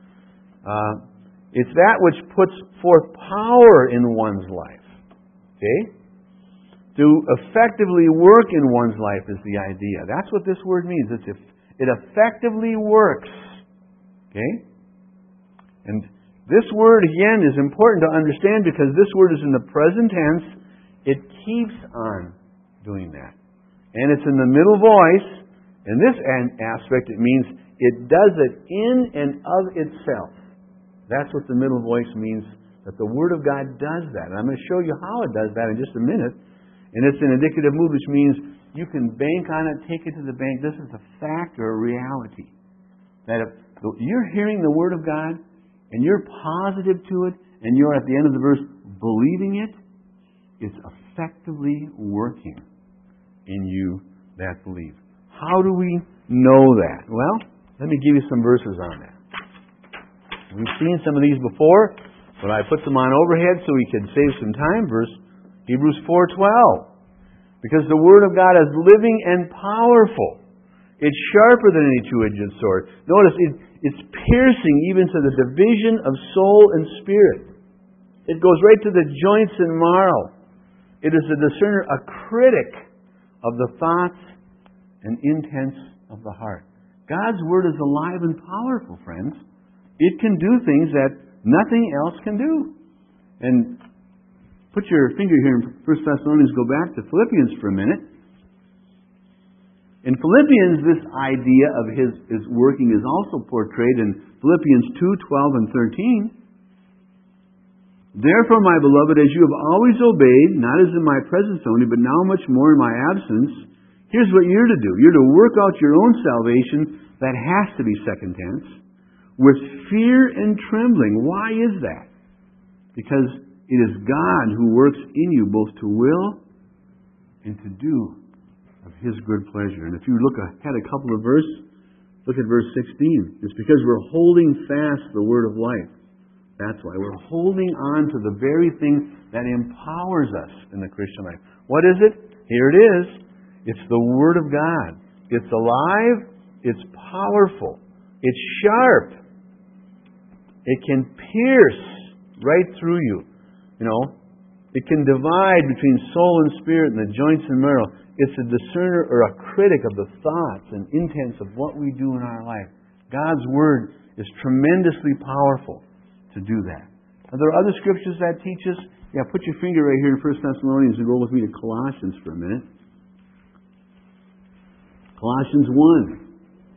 It's that which puts forth power in one's life. Okay? To effectively work in one's life is the idea. That's what this word means. It effectively works. Okay? And this word, again, is important to understand because this word is in the present tense. It keeps on doing that. And it's in the middle voice. In this aspect, it means it does it in and of itself. That's what the middle voice means, that the Word of God does that. And I'm going to show you how it does that in just a minute. And it's an indicative mood, which means you can bank on it, take it to the bank. This is a fact or a reality. That if you're hearing the Word of God and you're positive to it and you're at the end of the verse believing it, it's effectively working in you that believe. How do we know that? Well, let me give you some verses on that. We've seen some of these before, but I put them on overhead so we could save some time. Hebrews 4:12. Because the Word of God is living and powerful. It's sharper than any two-edged sword. Notice, it's piercing even to the division of soul and spirit. It goes right to the joints and marrow. It is a discerner, a critic of the thoughts and intents of the heart. God's Word is alive and powerful, friends. It can do things that nothing else can do. And put your finger here in 1 Thessalonians, go back to Philippians for a minute. In Philippians, this idea of His working is also portrayed in Philippians 2:12 and 13. Therefore, my beloved, as you have always obeyed, not as in my presence only, but now much more in my absence, here's what you're to do. You're to work out your own salvation, that has to be second tense, with fear and trembling. Why is that? Because it is God who works in you both to will and to do of His good pleasure. And if you look ahead a couple of verses, look at verse 16. It's because we're holding fast the word of life. That's why we're holding on to the very thing that empowers us in the Christian life. What is it? Here it is. It's the Word of God. It's alive. It's powerful. It's sharp. It can pierce right through you. It can divide between soul and spirit and the joints and marrow. It's a discerner or a critic of the thoughts and intents of what we do in our life. God's Word is tremendously powerful to do that. Are there other scriptures that teach us? Yeah, put your finger right here in 1 Thessalonians and go with me to Colossians for a minute. Colossians 1.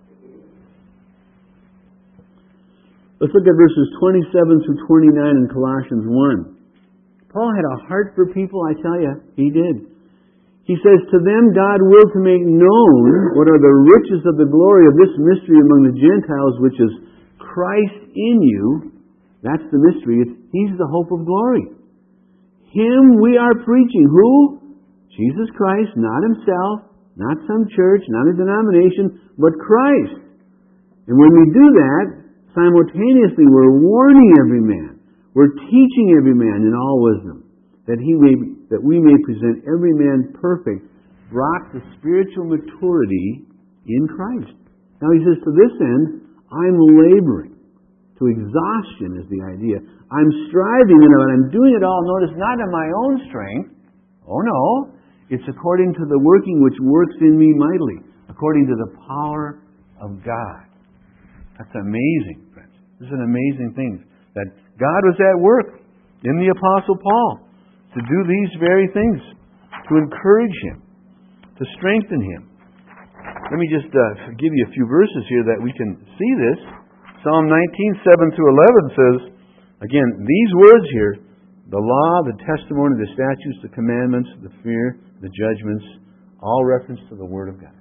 Let's look at verses 27 through 29 in Colossians 1. Paul had a heart for people, I tell you. He did. He says, to them God willed to make known what are the riches of the glory of this mystery among the Gentiles, which is Christ in you. That's the mystery. He's the hope of glory. Him we are preaching. Who? Jesus Christ, not Himself, not some church, not a denomination, but Christ. And when we do that, simultaneously we're warning every man. We're teaching every man in all wisdom, that we may present every man perfect, brought to spiritual maturity in Christ. Now he says, to this end, I'm laboring. To exhaustion is the idea. I'm striving in it, I'm doing it all, notice, not in my own strength. Oh no. It's according to the working which works in me mightily, according to the power of God. That's amazing, friends. This is an amazing thing, that God was at work in the Apostle Paul to do these very things, to encourage him, to strengthen him. Let me just give you a few verses here that we can see this. Psalm 19, 7 through 11 says, again, these words here, the law, the testimony, the statutes, the commandments, the fear, the judgments, all reference to the Word of God.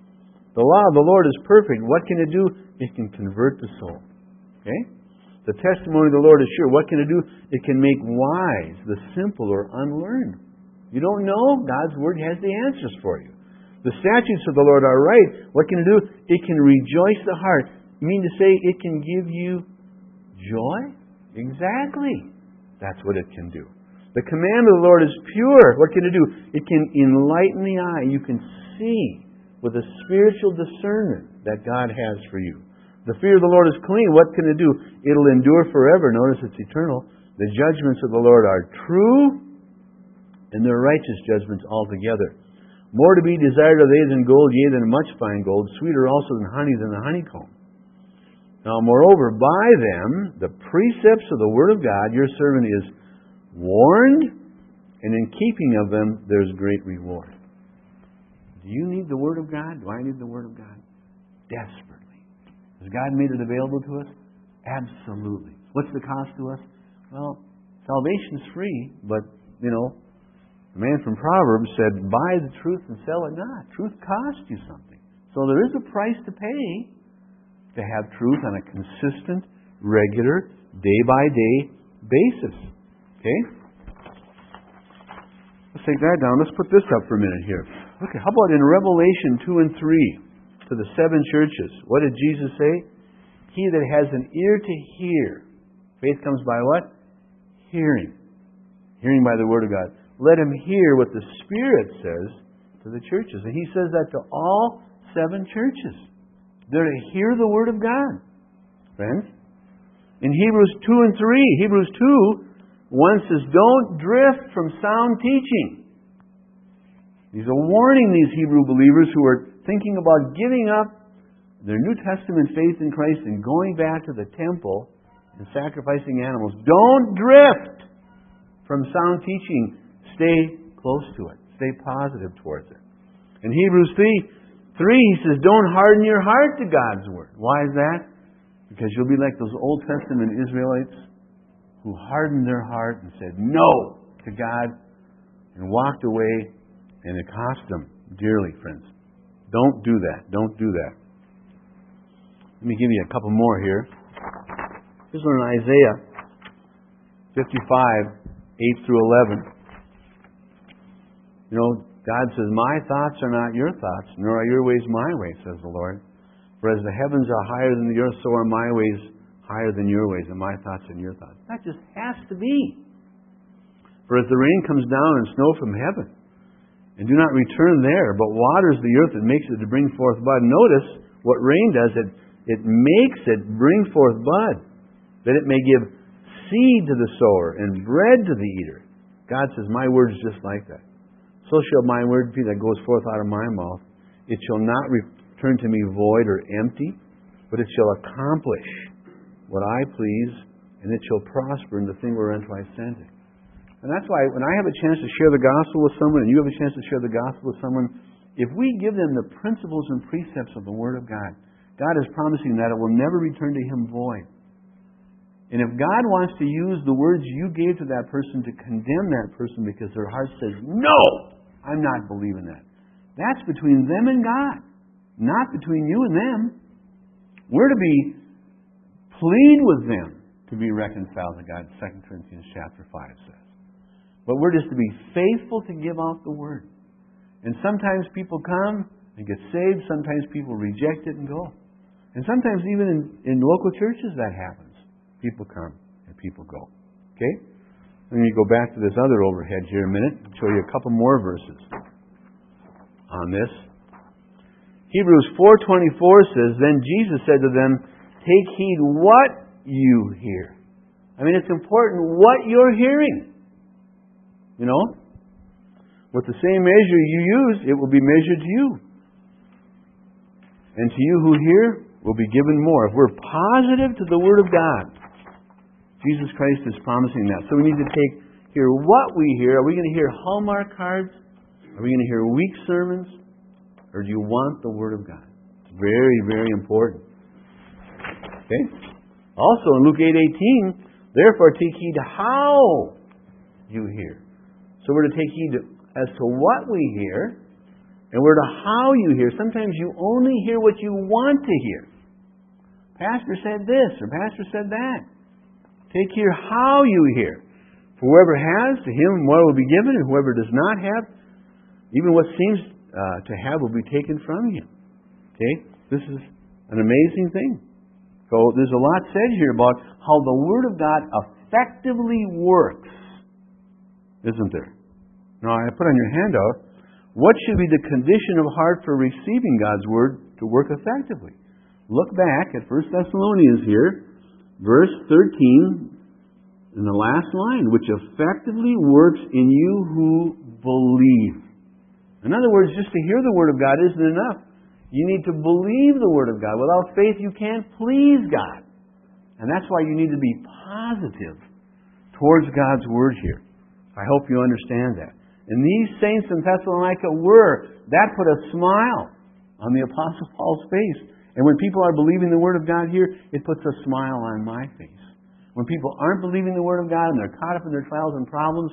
The law of the Lord is perfect. What can it do? It can convert the soul. Okay? The testimony of the Lord is sure. What can it do? It can make wise the simple or unlearned. You don't know? God's Word has the answers for you. The statutes of the Lord are right. What can it do? It can rejoice the heart. You mean to say it can give you joy? Exactly. That's what it can do. The command of the Lord is pure. What can it do? It can enlighten the eye. You can see with a spiritual discernment that God has for you. The fear of the Lord is clean. What can it do? It'll endure forever. Notice it's eternal. The judgments of the Lord are true, and they're righteous judgments altogether. More to be desired are they than gold, yea, than much fine gold, sweeter also than the honeycomb. Now, moreover, by them, the precepts of the Word of God, your servant is warned, and in keeping of them, there's great reward. Do you need the Word of God? Do I need the Word of God? Desperately. Has God made it available to us? Absolutely. What's the cost to us? Well, salvation's free, but, The man from Proverbs said, buy the truth and sell it not. Truth costs you something. So there is a price to pay to have truth on a consistent, regular, day-by-day basis. Okay? Let's take that down. Let's put this up for a minute here. Okay, how about in Revelation 2 and 3 to the 7 churches? What did Jesus say? He that has an ear to hear. Faith comes by what? Hearing. Hearing by the Word of God. Let him hear what the Spirit says to the churches. And He says that to all 7 churches. They're to hear the Word of God. Friends? In Hebrews 2 and 3, Hebrews 2, 1 says, don't drift from sound teaching. He's a warning these Hebrew believers who are thinking about giving up their New Testament faith in Christ and going back to the temple and sacrificing animals. Don't drift from sound teaching. Stay close to it. Stay positive towards it. In Hebrews 3, he says, don't harden your heart to God's Word. Why is that? Because you'll be like those Old Testament Israelites who hardened their heart and said no to God and walked away, and it cost them dearly, friends. Don't do that. Don't do that. Let me give you a couple more here. This one in Isaiah 55, 8 through 11. You know, God says, my thoughts are not your thoughts, nor are your ways my ways, says the Lord. For as the heavens are higher than the earth, so are my ways higher than your ways, and my thoughts than your thoughts. That just has to be. For as the rain comes down and snow from heaven, and do not return there, but waters the earth and makes it to bring forth bud. Notice what rain does. It makes it bring forth bud, that it may give seed to the sower and bread to the eater. God says, my word is just like that. So shall my word be that goes forth out of my mouth. It shall not return to me void or empty, but it shall accomplish what I please, and it shall prosper in the thing whereunto I sent it. And that's why when I have a chance to share the gospel with someone, and you have a chance to share the gospel with someone, if we give them the principles and precepts of the Word of God, God is promising that it will never return to Him void. And if God wants to use the words you gave to that person to condemn that person because their heart says, no, I'm not believing that. That's between them and God, not between you and them. We're to be plead with them to be reconciled to God, 2 Corinthians chapter 5 says. But we're just to be faithful to give out the Word. And sometimes people come and get saved. Sometimes people reject it and go. And sometimes even in local churches that happens. People come and people go. Okay? Let me go back to this other overhead here a minute and show you a couple more verses on this. Hebrews 4:24 says, then Jesus said to them, take heed what you hear. I mean, it's important what you're hearing. You know? With the same measure you use, it will be measured to you. And to you who hear will be given more. If we're positive to the Word of God, Jesus Christ is promising that. So we need to hear what we hear. Are we going to hear Hallmark cards? Are we going to hear weak sermons? Or do you want the Word of God? It's very, very important. Okay? Also in Luke 8:18, therefore take heed to how you hear. So we're to take heed as to what we hear, and we're to how you hear. Sometimes you only hear what you want to hear. Pastor said this, or Pastor said that. Take heed how you hear. For whoever has, to him more will be given, and whoever does not have, even what seems to have will be taken from him. Okay? This is an amazing thing. So there's a lot said here about how the Word of God effectively works. Isn't there? Now, I put on your handout, what should be the condition of heart for receiving God's Word to work effectively? Look back at 1 Thessalonians here, verse 13, in the last line, which effectively works in you who believe. In other words, just to hear the Word of God isn't enough. You need to believe the Word of God. Without faith, you can't please God. And that's why you need to be positive towards God's Word here. I hope you understand that. And these saints in Thessalonica were. That put a smile on the Apostle Paul's face. And when people are believing the Word of God here, it puts a smile on my face. When people aren't believing the Word of God and they're caught up in their trials and problems,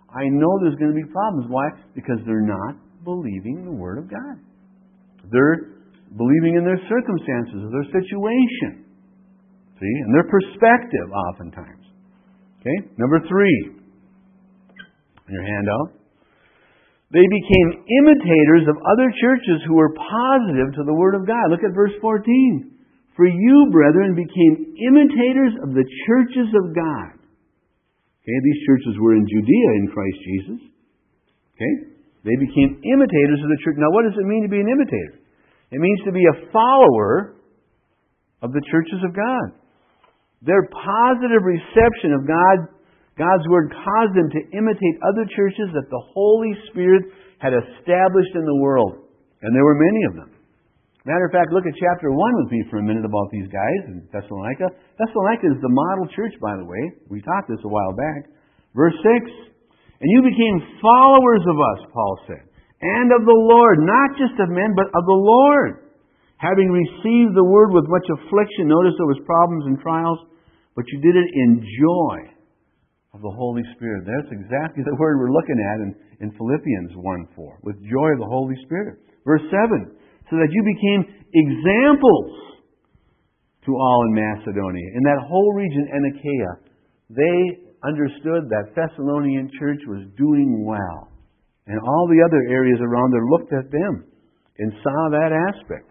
I know there's going to be problems. Why? Because they're not believing the Word of God. They're believing in their circumstances, their situation. See? And their perspective, oftentimes. Okay? Number 3. In your handout. They became imitators of other churches who were positive to the Word of God. Look at verse 14. For you, brethren, became imitators of the churches of God. Okay, these churches were in Judea in Christ Jesus. Okay? They became imitators of the church. Now, what does it mean to be an imitator? It means to be a follower of the churches of God. Their positive reception of God's Word caused them to imitate other churches that the Holy Spirit had established in the world. And there were many of them. Matter of fact, look at chapter 1 with me for a minute about these guys in Thessalonica. Thessalonica is the model church, by the way. We talked this a while back. Verse 6. And you became followers of us, Paul said, and of the Lord, not just of men, but of the Lord. Having received the Word with much affliction, notice there was problems and trials, but you did it in joy of the Holy Spirit. That's exactly the word we're looking at in Philippians 1:4, with joy of the Holy Spirit. Verse 7, so that you became examples to all in Macedonia. In that whole region, and Achaia, they understood that Thessalonian church was doing well. And all the other areas around there looked at them and saw that aspect.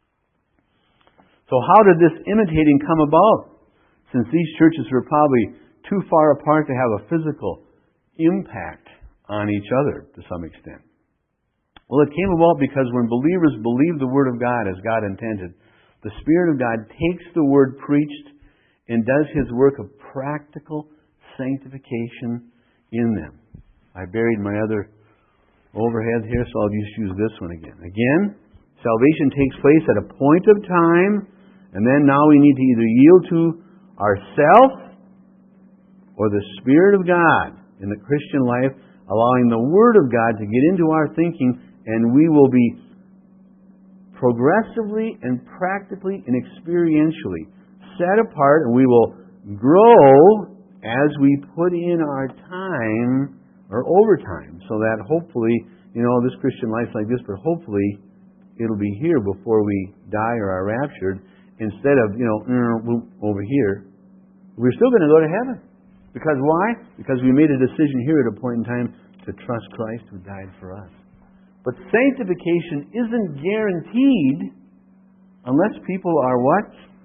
So how did this imitating come about? Since these churches were probably too far apart to have a physical impact on each other to some extent. Well, it came about because when believers believe the Word of God as God intended, the Spirit of God takes the Word preached and does His work of practical sanctification in them. I buried my other overhead here, so I'll just use this one again. Again, salvation takes place at a point of time, and then now we need to either yield to ourselves or the Spirit of God in the Christian life, allowing the Word of God to get into our thinking, and we will be progressively and practically and experientially set apart, and we will grow as we put in our time or overtime, so that hopefully, this Christian life's like this, but hopefully it'll be here before we die or are raptured, instead of, over here. We're still going to go to heaven. Because why? Because we made a decision here at a point in time to trust Christ who died for us. But sanctification isn't guaranteed unless people are what?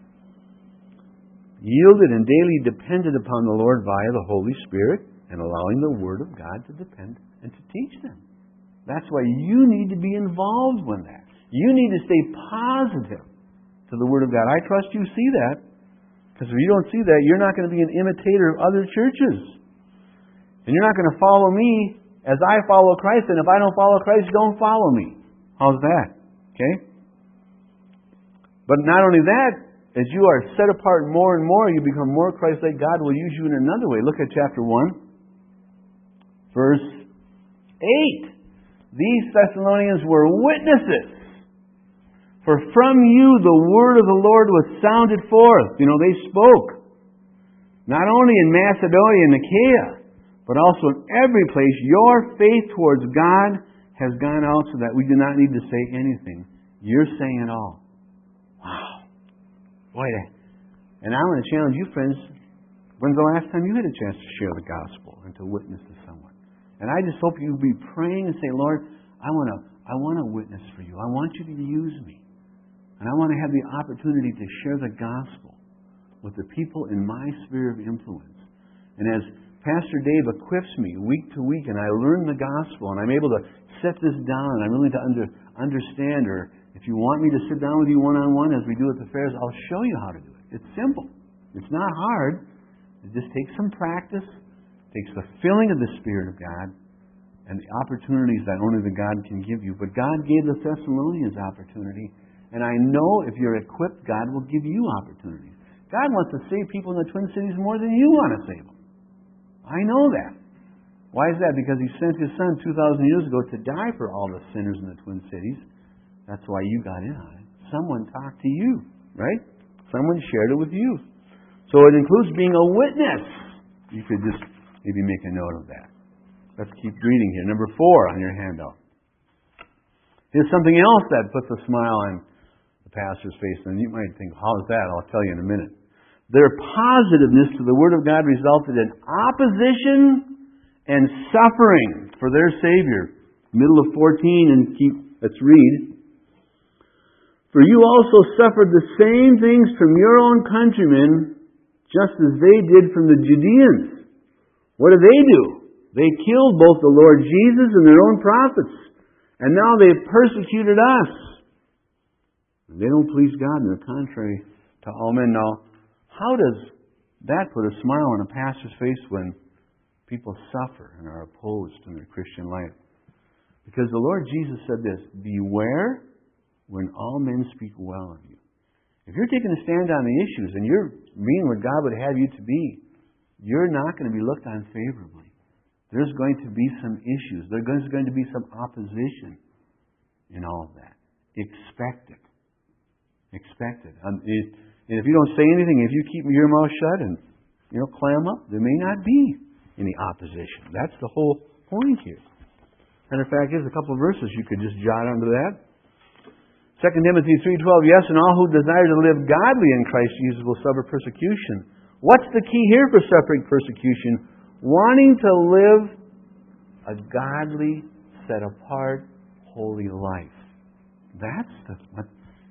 Yielded and daily dependent upon the Lord via the Holy Spirit and allowing the Word of God to depend and to teach them. That's why you need to be involved in that. You need to stay positive to the Word of God. I trust you see that. Because if you don't see that, you're not going to be an imitator of other churches. And you're not going to follow me as I follow Christ. And if I don't follow Christ, don't follow me. How's that? Okay? But not only that, as you are set apart more and more, you become more Christ-like, God will use you in another way. Look at chapter 1, verse 8. These Thessalonians were witnesses. For from you the word of the Lord was sounded forth. They spoke. Not only in Macedonia and Achaia, but also in every place. Your faith towards God has gone out so that we do not need to say anything. You're saying it all. Wow. Boy, and I'm going to challenge you, friends. When's the last time you had a chance to share the gospel and to witness to someone? And I just hope you'll be praying and say, Lord, I want to witness for you. I want you to use me. And I want to have the opportunity to share the gospel with the people in my sphere of influence. And as Pastor Dave equips me week to week, and I learn the gospel, and I'm able to set this down, and I'm willing to understand, or if you want me to sit down with you one-on-one as we do at the fairs, I'll show you how to do it. It's simple. It's not hard. It just takes some practice. It takes the filling of the Spirit of God and the opportunities that only the God can give you. But God gave the Thessalonians opportunity. And I know if you're equipped, God will give you opportunities. God wants to save people in the Twin Cities more than you want to save them. I know that. Why is that? Because He sent His Son 2,000 years ago to die for all the sinners in the Twin Cities. That's why you got in on it. Someone talked to you, right? Someone shared it with you. So it includes being a witness. You could just maybe make a note of that. Let's keep reading here. Number 4 on your handout. Here's something else that puts a smile on the pastor's face. And you might think, how is that? I'll tell you in a minute. Their positiveness to the Word of God resulted in opposition and suffering for their Savior. Middle of 14, and let's read. For you also suffered the same things from your own countrymen, just as they did from the Judeans. What did they do? They killed both the Lord Jesus and their own prophets. And now they've persecuted us. They don't please God, and they're contrary to all men. Now, how does that put a smile on a pastor's face when people suffer and are opposed in their Christian life? Because the Lord Jesus said this, beware when all men speak well of you. If you're taking a stand on the issues and you're being what God would have you to be, you're not going to be looked on favorably. There's going to be some issues. There's going to be some opposition in all of that. Expect it. Expect it. And if you don't say anything, if you keep your mouth shut and clam up, there may not be any opposition. That's the whole point here. Matter of fact, here's a couple of verses you could just jot under that. 2 Timothy 3:12, yes, and all who desire to live godly in Christ Jesus will suffer persecution. What's the key here for suffering persecution? Wanting to live a godly, set-apart, holy life. That's what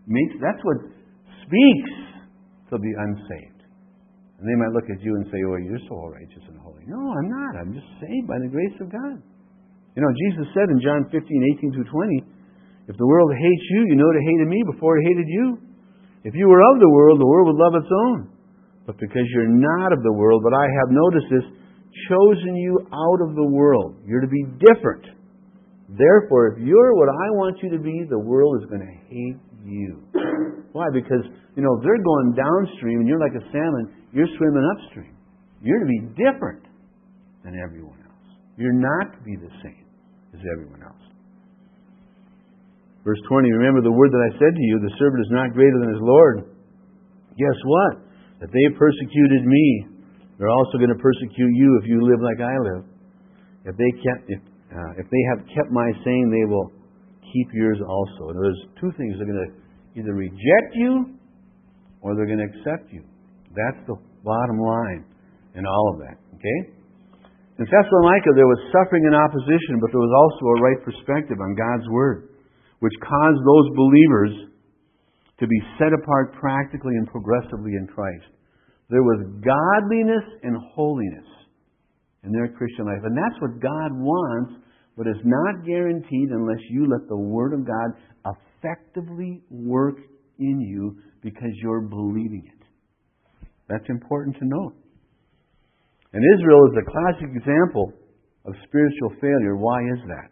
speaks to the unsaved. And they might look at you and say, oh, you're so righteous and holy. No, I'm not. I'm just saved by the grace of God. Jesus said in John 15:18-20, if the world hates you, you know it hated me before it hated you. If you were of the world would love its own. But because you're not of the world, but I have noticed this, chosen you out of the world. You're to be different. Therefore, if you're what I want you to be, the world is going to hate you. Why? Because, they're going downstream and you're like a salmon, you're swimming upstream. You're to be different than everyone else. You're not to be the same as everyone else. Verse 20, remember the word that I said to you, the servant is not greater than his Lord. Guess what? If they persecuted me, they're also going to persecute you if you live like I live. If they have kept my saying, they will keep yours also. And there's two things. They're going to either reject you or they're going to accept you. That's the bottom line in all of that. Okay? In Thessalonica, there was suffering and opposition, but there was also a right perspective on God's Word, which caused those believers to be set apart practically and progressively in Christ. There was godliness and holiness in their Christian life. And that's what God wants, but is not guaranteed unless you let the Word of God effectively work in you because you're believing it. That's important to note. And Israel is a classic example of spiritual failure. Why is that?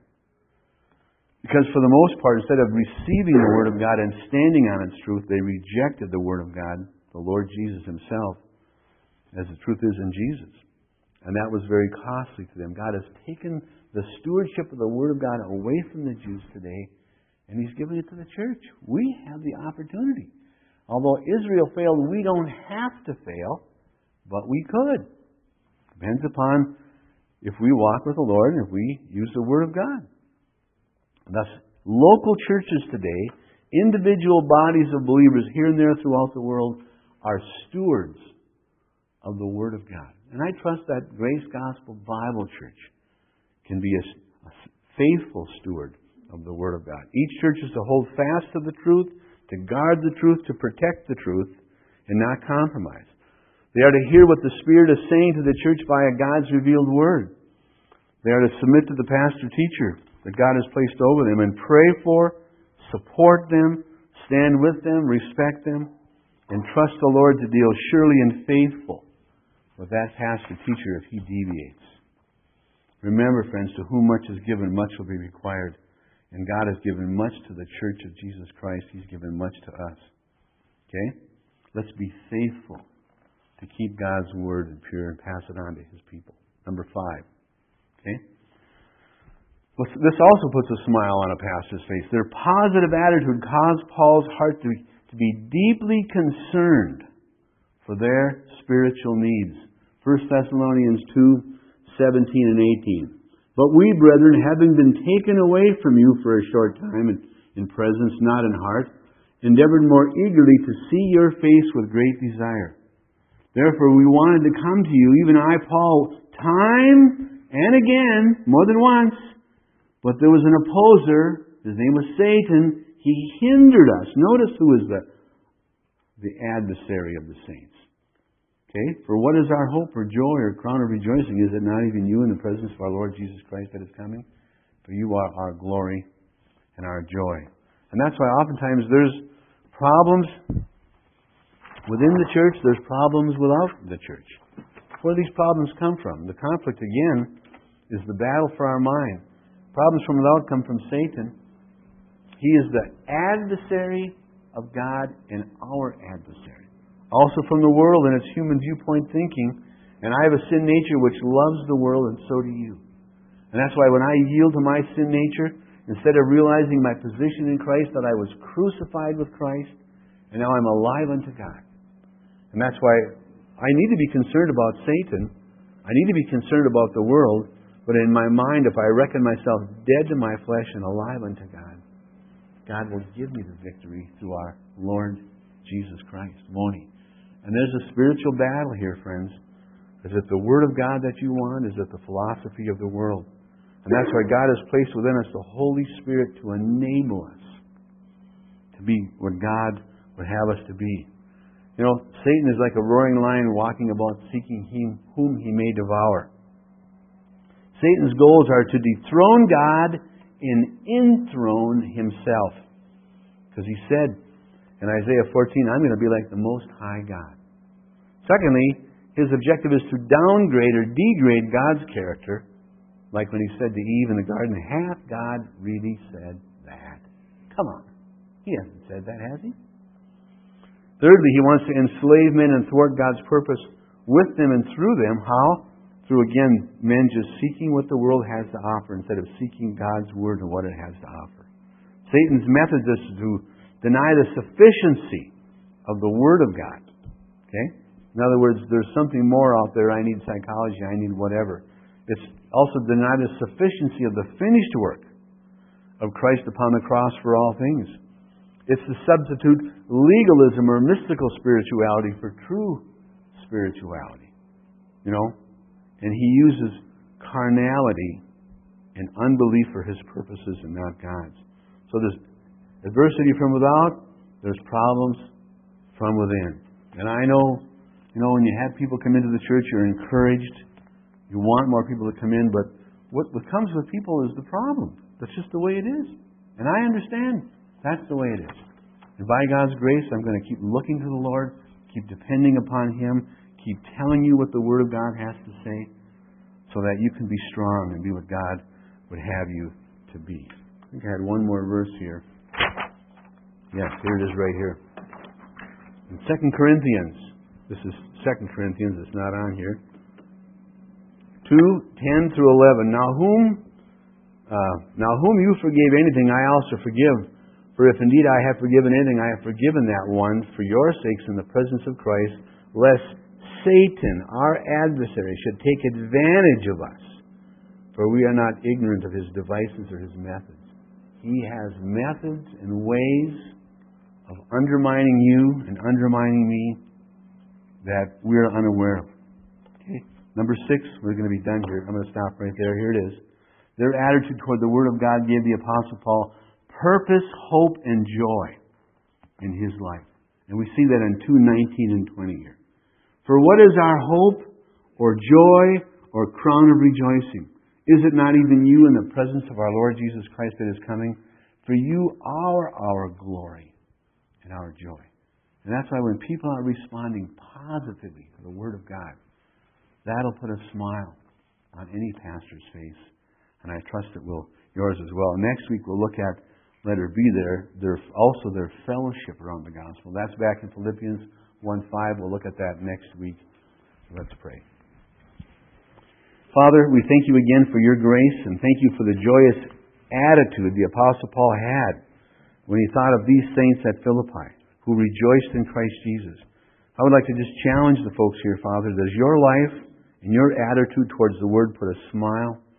Because for the most part, instead of receiving the Word of God and standing on its truth, they rejected the Word of God, the Lord Jesus Himself, as the truth is in Jesus. And that was very costly to them. God has taken the stewardship of the Word of God away from the Jews today, and He's given it to the church. We have the opportunity. Although Israel failed, we don't have to fail, but we could. Depends upon if we walk with the Lord and if we use the Word of God. Thus, local churches today, individual bodies of believers here and there throughout the world, are stewards of the Word of God. And I trust that Grace Gospel Bible Church can be a faithful steward of the Word of God. Each church is to hold fast to the truth, to guard the truth, to protect the truth, and not compromise. They are to hear what the Spirit is saying to the church via God's revealed Word. They are to submit to the pastor-teacher that God has placed over them and pray for, support them, stand with them, respect them, and trust the Lord to deal surely and faithful with that pastor-teacher if he deviates. Remember, friends, to whom much is given, much will be required. And God has given much to the church of Jesus Christ. He's given much to us. Okay? Let's be faithful to keep God's Word and pure and pass it on to His people. Number 5. Okay? This also puts a smile on a pastor's face. Their positive attitude caused Paul's heart to be deeply concerned for their spiritual needs. 1 Thessalonians 2:17 and 18. But we, brethren, having been taken away from you for a short time in presence, not in heart, endeavored more eagerly to see your face with great desire. Therefore we wanted to come to you, even I, Paul, time and again, more than once. But there was an opposer, his name was Satan. He hindered us. Notice who is the adversary of the saints. Okay? For what is our hope or joy or crown of rejoicing? Is it not even you in the presence of our Lord Jesus Christ that is coming? For you are our glory and our joy. And that's why oftentimes there's problems within the church, there's problems without the church. Where do these problems come from? The conflict, again, is the battle for our mind. Problems from without come from Satan. He is the adversary of God and our adversary. Also from the world and its human viewpoint thinking. And I have a sin nature which loves the world, and so do you. And that's why when I yield to my sin nature, instead of realizing my position in Christ, that I was crucified with Christ, and now I'm alive unto God. And that's why I need to be concerned about Satan. I need to be concerned about the world. But in my mind, if I reckon myself dead to my flesh and alive unto God, God will give me the victory through our Lord Jesus Christ, won't He? And there's a spiritual battle here, friends. Is it the Word of God that you want? Is it the philosophy of the world? And that's why God has placed within us the Holy Spirit to enable us to be what God would have us to be. You know, Satan is like a roaring lion walking about seeking whom he may devour. Satan's goals are to dethrone God and enthrone himself. Because he said in Isaiah 14, I'm going to be like the Most High God. Secondly, his objective is to downgrade or degrade God's character. Like when he said to Eve in the garden, hath God really said that? Come on. He hasn't said that, has He? Thirdly, he wants to enslave men and thwart God's purpose with them and through them. How? Through, again, men just seeking what the world has to offer instead of seeking God's Word and what it has to offer. Satan's method is to deny the sufficiency of the Word of God. Okay? In other words, there's something more out there. I need psychology. I need whatever. It's also deny the sufficiency of the finished work of Christ upon the cross for all things. It's to substitute legalism or mystical spirituality for true spirituality. You know? And he uses carnality and unbelief for his purposes and not God's. So there's adversity from without, there's problems from within. And I know, when you have people come into the church, you're encouraged. You want more people to come in, but what comes with people is the problem. That's just the way it is. And I understand that's the way it is. And by God's grace, I'm going to keep looking to the Lord, keep depending upon Him, keep telling you what the Word of God has to say, so that you can be strong and be what God would have you to be. I think I had one more verse here. Yes, here it is right here. In 2 Corinthians, this is 2 Corinthians, it's not on here. 2:10 through 11. Now whom you forgave anything, I also forgive. For if indeed I have forgiven anything, I have forgiven that one for your sakes in the presence of Christ, lest Satan, our adversary, should take advantage of us. For we are not ignorant of his devices or his methods. He has methods and ways of undermining you and undermining me that we're unaware of. Okay. Number 6, we're going to be done here. I'm going to stop right there. Here it is. Their attitude toward the Word of God gave the Apostle Paul purpose, hope, and joy in his life. And we see that in 2:19 and 20 here. For what is our hope, or joy, or crown of rejoicing? Is it not even you in the presence of our Lord Jesus Christ that is coming? For you are our glory and our joy. And that's why when people are responding positively to the Word of God, that'll put a smile on any pastor's face. And I trust it will yours as well. Next week we'll look at letter B there. There's also their fellowship around the gospel. That's back in Philippians 1:5. We'll look at that next week. Let's pray. Father, we thank you again for your grace, and thank you for the joyous attitude the Apostle Paul had when he thought of these saints at Philippi who rejoiced in Christ Jesus. I would like to just challenge the folks here, Father. Does your life and your attitude towards the Word put a smile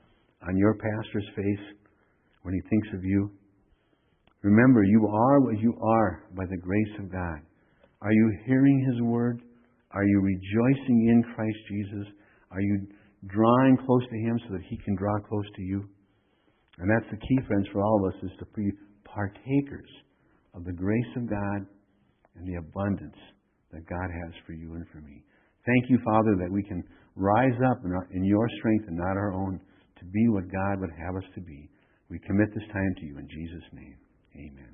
on your pastor's face when he thinks of you? Remember, you are what you are by the grace of God. Are you hearing His Word? Are you rejoicing in Christ Jesus? Are you drawing close to Him so that He can draw close to you? And that's the key, friends, for all of us, is to be partakers of the grace of God and the abundance that God has for you and for me. Thank you, Father, that we can rise up in your strength and not our own to be what God would have us to be. We commit this time to you in Jesus' name. Amen.